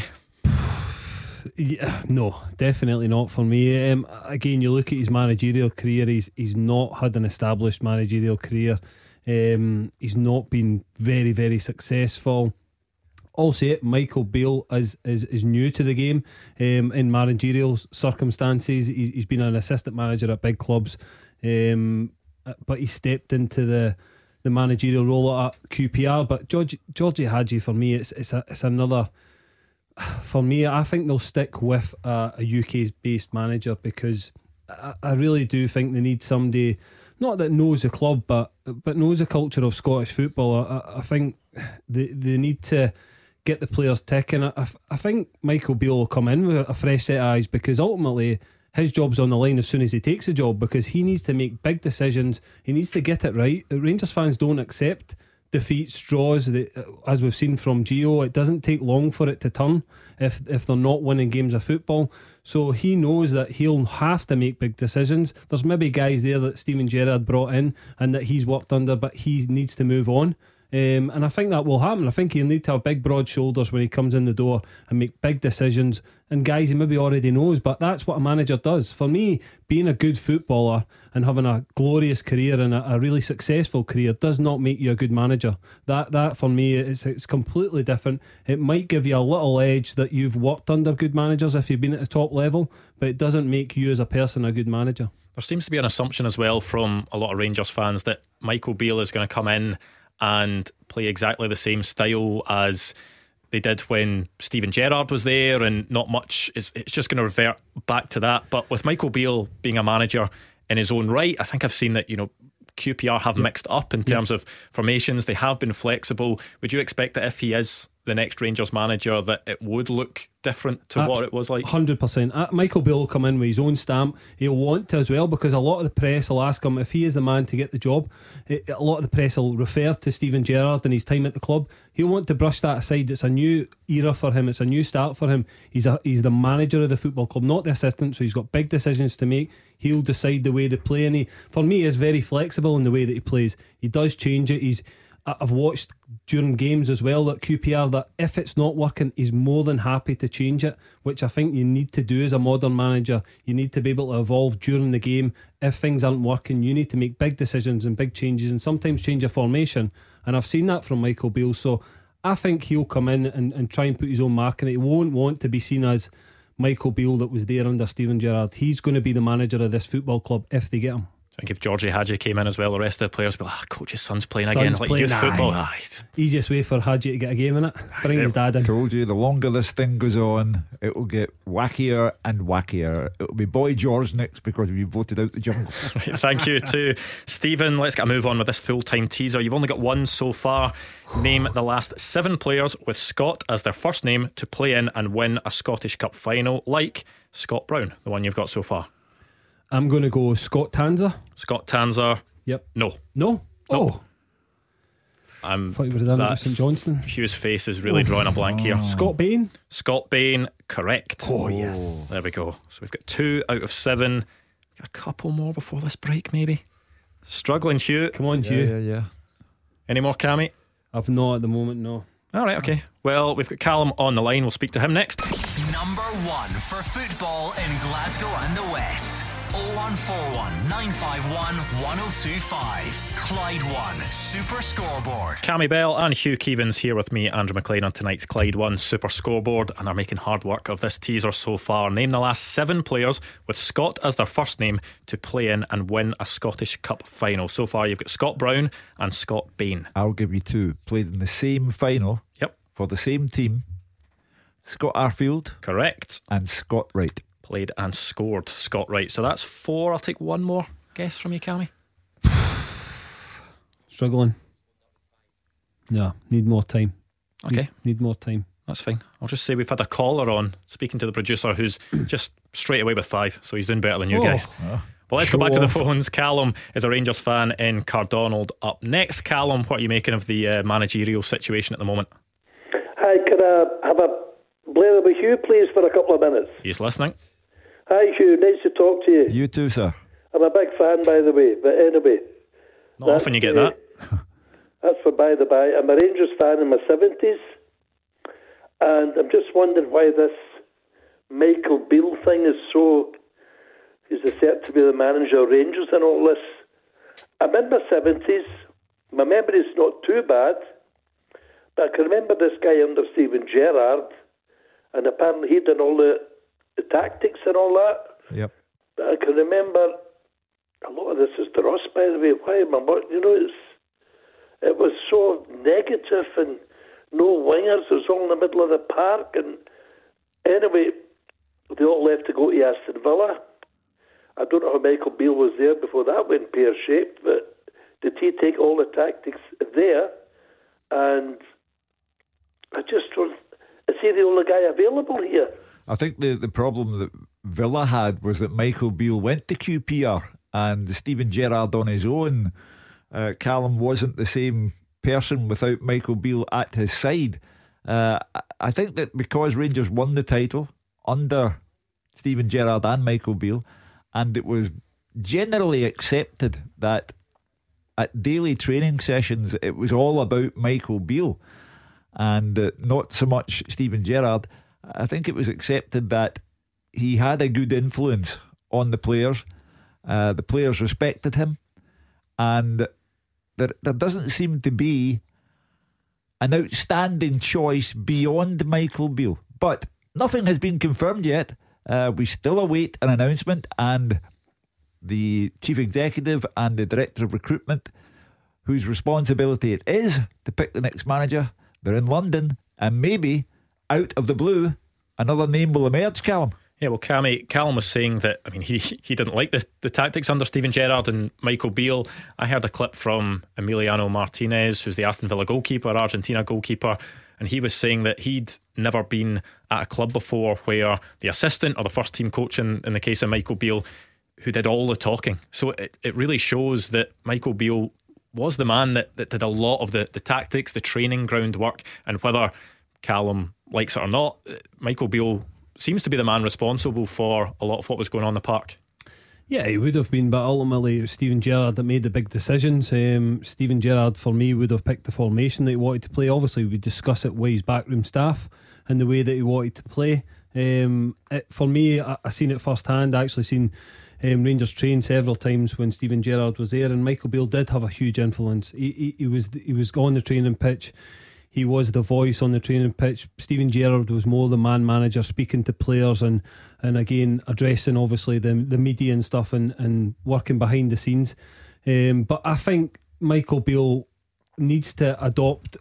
Yeah, no, definitely not for me. Again, you look at his managerial career, he's not had an established managerial career. He's not been very, very successful. Also, Michael Beale is new to the game in managerial circumstances. He's been an assistant manager at big clubs, but he stepped into the managerial role at QPR. But Georgie Hadji, for me, it's another. For me, I think they'll stick with a UK-based manager, because I really do think they need somebody not that knows the club, but knows the culture of Scottish football. I think they need to get the players ticking. I think Michael Beale will come in with a fresh set of eyes, because ultimately his job's on the line as soon as he takes the job, because he needs to make big decisions. He needs to get it right. Rangers fans don't accept defeats, draws. As we've seen from Gio, it doesn't take long for it to turn if they're not winning games of football. So he knows that he'll have to make big decisions. There's maybe guys there that Steven Gerrard brought in and that he's worked under, but he needs to move on. And I think that will happen. I think he'll need to have big broad shoulders when he comes in the door and make big decisions, and guys he maybe already knows, but that's what a manager does. For me, being a good footballer and having a glorious career and a really successful career does not make you a good manager. That for me, it's completely different. It might give you a little edge that you've worked under good managers if you've been at the top level, but it doesn't make you as a person a good manager. There seems to be an assumption as well from a lot of Rangers fans that Michael Beale is going to come in and play exactly the same style as they did when Steven Gerrard was there, and not much it's just going to revert back to that. But with Michael Beale being a manager in his own right, I think I've seen that, QPR have mixed up in terms of formations. They have been flexible. Would you expect that if he is the next Rangers manager that it would look different to what it was like? 100%. Michael Beale will come in with his own stamp. He'll want to as well, because a lot of the press will ask him if he is the man to get the job. A lot of the press will refer to Steven Gerrard and his time at the club. He'll want to brush that aside. It's a new era for him. It's a new start for him. He's the manager of the football club, not the assistant, so he's got big decisions to make. He'll decide the way they play, and for me, is very flexible in the way that he plays. He does change it. I've watched during games as well at QPR that if it's not working, he's more than happy to change it, which I think you need to do as a modern manager. You need to be able to evolve during the game. If things aren't working, you need to make big decisions and big changes, and sometimes change a formation, and I've seen that from Michael Beale. So I think he'll come in and try and put his own mark in it. He won't want to be seen as Michael Beale that was there under Steven Gerrard. He's going to be the manager of this football club if they get him. I think if Georgie Hadji came in as well, the rest of the players would be like, coach's son's playing again. It's like youth football. Easiest way for Hadji to get a game in it. Bring his dad in. I told you, the longer this thing goes on, it will get wackier and wackier. It will be Boy George next because we voted out the jungle. Right, thank you to Stephen. Let's get a move on with this full-time teaser. You've only got one so far. Name the last 7 players with Scott as their first name to play in and win a Scottish Cup final, like Scott Brown, the one you've got so far. I'm going to go Scott Tanser. Scott Tanser. Yep. No. Oh. I thought you would have done it with St Johnstone. Hugh's face is really drawing a blank here. Scott Bain. Scott Bain, correct. Oh, yes. There we go. So we've got 2 out of 7. Got a couple more before this break, maybe. Struggling, Hugh. Come on, Hugh. Yeah. Any more, Cammy? I've not at the moment, no. Alright, okay. Well, we've got Callum on the line. We'll speak to him next. Number 1 for football in Glasgow and the West. 0141 951 1025. Clyde One Super Scoreboard. Cammy Bell and Hugh Keevins here with me, Andrew McLean, on tonight's Clyde One Super Scoreboard, and are making hard work of this teaser so far. Name the last 7 players with Scott as their first name to play in and win a Scottish Cup final. So far you've got Scott Brown and Scott Bain. I'll give you 2. Played in the same final. Yep. For the same team. Scott Arfield. Correct. And Scott Wright. Played and scored, Scott Wright. So that's 4. I'll take one more guess from you, Cammy. Struggling. No, need more time. Okay. Need more time. That's fine. I'll just say we've had a caller on speaking to the producer who's just straight away with 5, so he's doing better than you guys. Well, let's go back to the phones. Callum is a Rangers fan in Cardonald up next. Callum, what are you making of the managerial situation at the moment? Hi, could I have a blare with Hugh, please, for a couple of minutes? He's listening. Hi, Hugh. Nice to talk to you. You too, sir. I'm a big fan, by the way. But anyway, not often you get that. That's for by the by. I'm a Rangers fan in my 70s, and I'm just wondering why this Michael Beale thing is so. He's set to be the manager of Rangers and all this. I'm in my 70s. My memory's not too bad, but I can remember this guy under Steven Gerrard, and apparently he'd done all the tactics and all that. Yep. But I can remember a lot of this is to Ross, by the way. Why am I? It was so negative and no wingers. It was all in the middle of the park. And anyway, they all left to go to Aston Villa. I don't know how Michael Beale was there before that went pear-shaped, but did he take all the tactics there? And I just don't. Is he the only guy available here? I think the problem that Villa had was that Michael Beale went to QPR and Steven Gerrard on his own. Callum wasn't the same person without Michael Beale at his side. I think that because Rangers won the title under Steven Gerrard and Michael Beale, and it was generally accepted that at daily training sessions it was all about Michael Beale and not so much Steven Gerrard. I think it was accepted that he had a good influence on the players. The players respected him, and there doesn't seem to be an outstanding choice beyond Michael Beale. But nothing has been confirmed yet. We still await an announcement, and the chief executive and the director of recruitment whose responsibility it is to pick the next manager. They're in London, and maybe out of the blue another name will emerge, Callum. Yeah, well, Callum was saying that, I mean, he didn't like the tactics under Steven Gerrard and Michael Beale. I heard a clip from Emiliano Martinez, who's the Aston Villa goalkeeper, Argentina goalkeeper, and he was saying that he'd never been at a club before where the assistant or the first team coach, in the case of Michael Beale, who did all the talking. So it really shows that Michael Beale was the man that did a lot of the tactics, the training groundwork, and whether Callum likes it or not, Michael Beale seems to be the man responsible for a lot of what was going on in the park. Yeah, he would have been, but ultimately it was Steven Gerrard that made the big decisions. Steven Gerrard, for me, would have picked the formation that he wanted to play. Obviously, we discuss it with his backroom staff and the way that he wanted to play. For me, I seen it firsthand. I actually seen Rangers train several times when Steven Gerrard was there, and Michael Beale did have a huge influence. He was on the training pitch. He was the voice on the training pitch. Steven Gerrard was more the man manager, speaking to players and again addressing obviously the media and stuff and working behind the scenes. But I think Michael Beale needs to adopt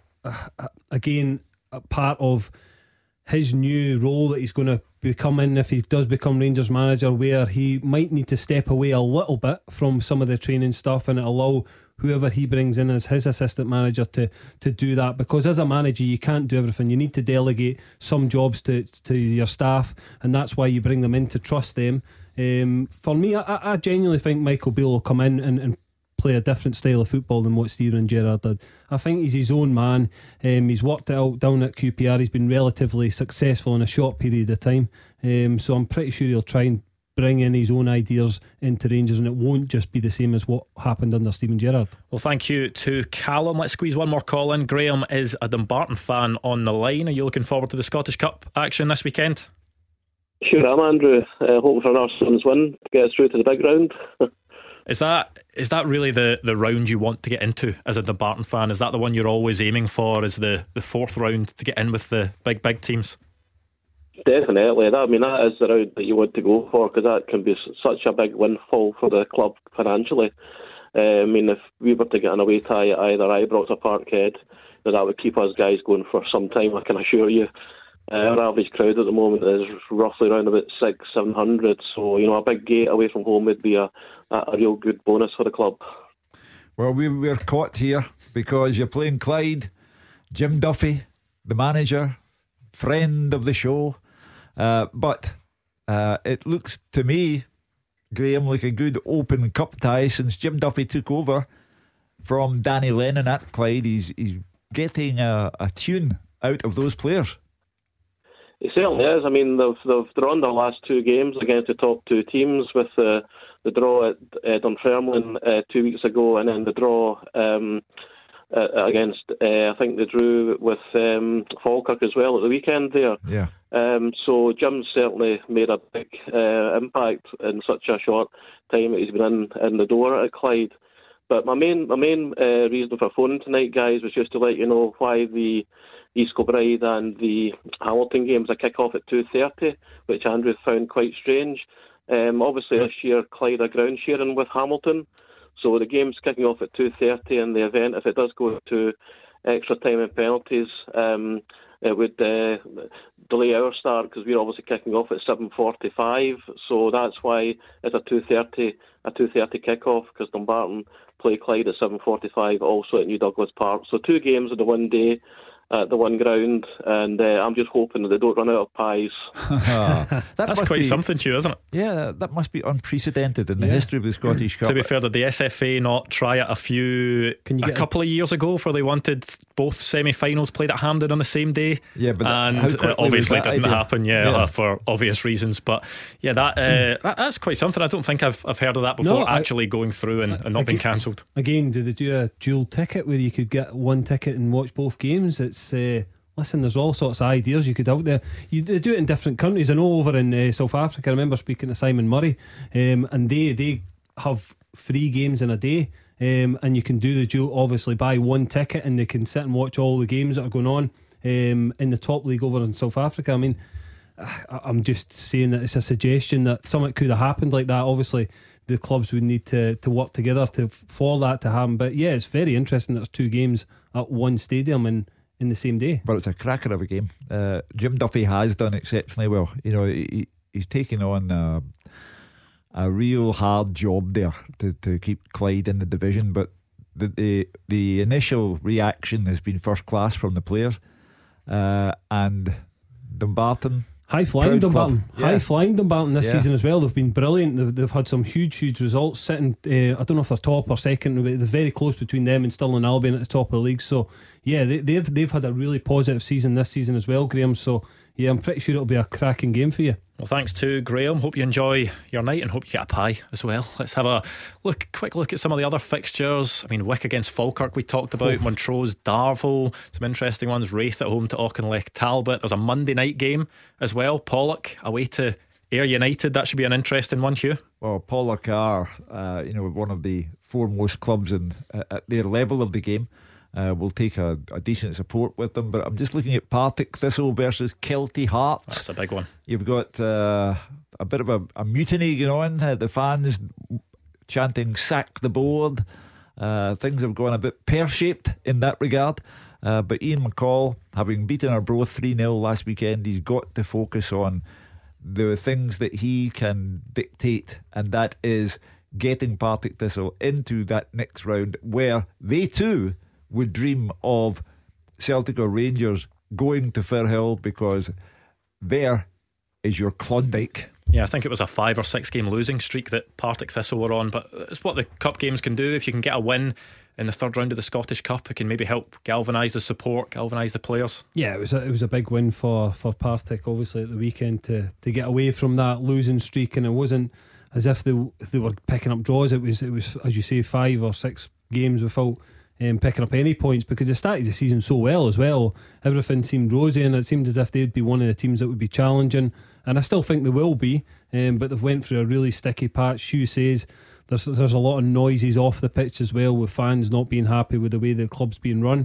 again a part of his new role that he's going to become in if he does become Rangers manager, where he might need to step away a little bit from some of the training stuff and allow whoever he brings in as his assistant manager to do that, because as a manager you can't do everything. You need to delegate some jobs to your staff, and that's why you bring them in, to trust them. For me, I genuinely think Michael Beale will come in and play a different style of football than what Steven Gerrard did. I think he's his own man. He's worked it out down at QPR. He's been relatively successful in a short period of time, so I'm pretty sure he'll try and bring in his own ideas into Rangers, and it won't just be the same as what happened under Steven Gerrard. Well, thank you to Callum. Let's squeeze one more call in. Graham is a Dumbarton fan on the line. Are you looking forward to the Scottish Cup action this weekend? Sure am, Andrew. Hoping for an Arsenal's win to get us through to the big round. Is that really the round you want to get into as a Dumbarton fan? Is that the one you're always aiming for, is the fourth round to get in with the big teams? Definitely. That is the round that you want to go for, because that can be such a big windfall for the club financially. If we were to get an away tie at either Ibrox or Parkhead, that would keep us guys going for some time, I can assure you. Our average crowd at the moment is roughly around about 600-700, so a big gate away from home would be a real good bonus for the club. Well, we're caught here because you're playing Clyde. Jim Duffy, the manager, friend of the show, but it looks to me, Graham, like a good open cup tie since Jim Duffy took over from Danny Lennon at Clyde. He's getting a tune out of those players. It certainly is. They've drawn their last two games against the top two teams, with the draw at Dunfermline 2 weeks ago, and then the draw against, I think they drew with Falkirk as well at the weekend there. Yeah. So Jim's certainly made a big impact in such a short time that he's been in the door at Clyde. But my main reason for phoning tonight, guys, was just to let you know why the East Kilbride and the Hamilton games are kick off at 2:30, which Andrew found quite strange. Obviously this year Clyde are ground sharing with Hamilton, so the game's kicking off at 2:30, and the event, if it does go to extra time and penalties, it would delay our start, because we're obviously kicking off at 7:45, so that's why it's a 2:30 kick-off, because Dumbarton play Clyde at 7:45, also at New Douglas Park. So two games in the one day at the one ground, and I'm just hoping that they don't run out of pies. That's quite something to you, isn't it? Yeah, that must be unprecedented in the history of the Scottish Cup. To be fair, did the SFA not try it a couple of years ago, where they wanted both semi-finals played at Hampden on the same day? Yeah, but and it obviously didn't happen. For obvious reasons. But yeah, that's quite something. I don't think I've heard of that before. Actually going through and not being cancelled. Again, do they do a dual ticket where you could get one ticket and watch both games? It's listen, there's all sorts of ideas you could have there. They do it in different countries. I know over in South Africa, I remember speaking to Simon Murray, and they have 3 games in a day, and you can do the dual. Obviously, buy one ticket and they can sit and watch all the games that are going on in the top league over in South Africa. I'm just saying that it's a suggestion that something could have happened like that. Obviously, the clubs would need to work together for that to happen. But yeah, it's very interesting. There's 2 games at one stadium in the same day. But it's a cracker of a game. Jim Duffy has done exceptionally well. You know, he's taken on a real hard job there to keep Clyde in the division. But the initial reaction has been first class from the players, and Dumbarton. High flying Dumbarton. Yeah. High flying Dumbarton this season as well. They've been brilliant. They've had some huge results. Sitting, I don't know if they're top or second. They're very close between them and Stirling Albion at the top of the league. So yeah, they've had a really positive season this season as well, Graham. So yeah, I'm pretty sure it'll be a cracking game for you. Well, thanks to Graham. Hope you enjoy your night and hope you get a pie as well. Let's have a quick look at some of the other fixtures. I mean, Wick against Falkirk we talked about. Montrose, Darvel, some interesting ones. Wraith at home to Auchinleck Talbot. There's a Monday night game as well. Pollock away to Ayr United. That should be an interesting one, Hugh. Well, Pollock are one of the foremost clubs at their level of the game. We'll take a decent support with them. But I'm just looking at Partick Thistle versus Kelty Hearts. That's a big one. You've got a bit of a mutiny going on. The fans chanting "sack the board." Things have gone a bit pear-shaped in that regard. But Ian McCall, having beaten Arbroath 3-0 last weekend, he's got to focus on the things that he can dictate, and that is getting Partick Thistle into that next round where they too would dream of Celtic or Rangers going to Firhill, because there is your Klondike. Yeah, I think it was a 5 or 6 game losing streak that Partick Thistle were on, but it's what the cup games can do. If you can get a win in the third round of the Scottish Cup, it can maybe help galvanise the support, galvanise the players. Yeah, it was a big win for Partick, obviously, at the weekend to get away from that losing streak, and it wasn't as if they were picking up draws. It was as you say, 5 or 6 games without picking up any points, because they started the season so well as well. Everything seemed rosy, and it seemed as if they'd be one of the teams that would be challenging, and I still think they will be, but they've went through a really sticky patch. Hugh says there's a lot of noises off the pitch as well, with fans not being happy with the way the club's being run.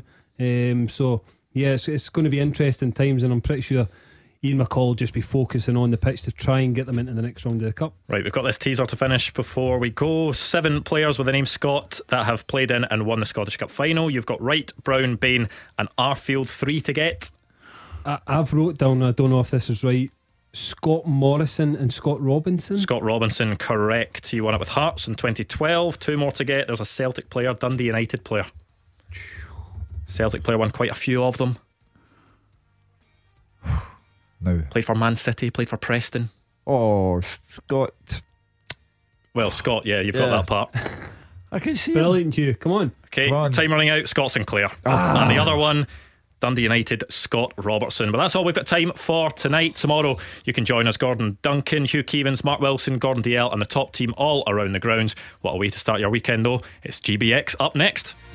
So yeah, it's going to be interesting times, and I'm pretty sure Ian McCall will just be focusing on the pitch to try and get them into the next round of the Cup. Right, we've got this teaser to finish before we go. 7 players with the name Scott that have played in and won the Scottish Cup final. You've got Wright, Brown, Bain and Arfield. 3 to get. I've wrote down, I don't know if this is right, Scott Morrison and Scott Robinson. Scott Robinson, correct. He won it with Hearts in 2012. 2 more to get. There's a Celtic player, Dundee United player. Celtic player won quite a few of them. No. Played for Man City, played for Preston. Oh, Scott. Well, Scott, yeah, you've got that part. I can see brilliant, Hugh. Come on. Okay, time running out. Scott Sinclair. And the other one, Dundee United, Scott Robertson. But that's all we've got time for tonight. Tomorrow you can join us, Gordon Duncan, Hugh Keevins, Mark Wilson, Gordon DL and the top team all around the grounds. What a way to start your weekend though. It's GBX up next.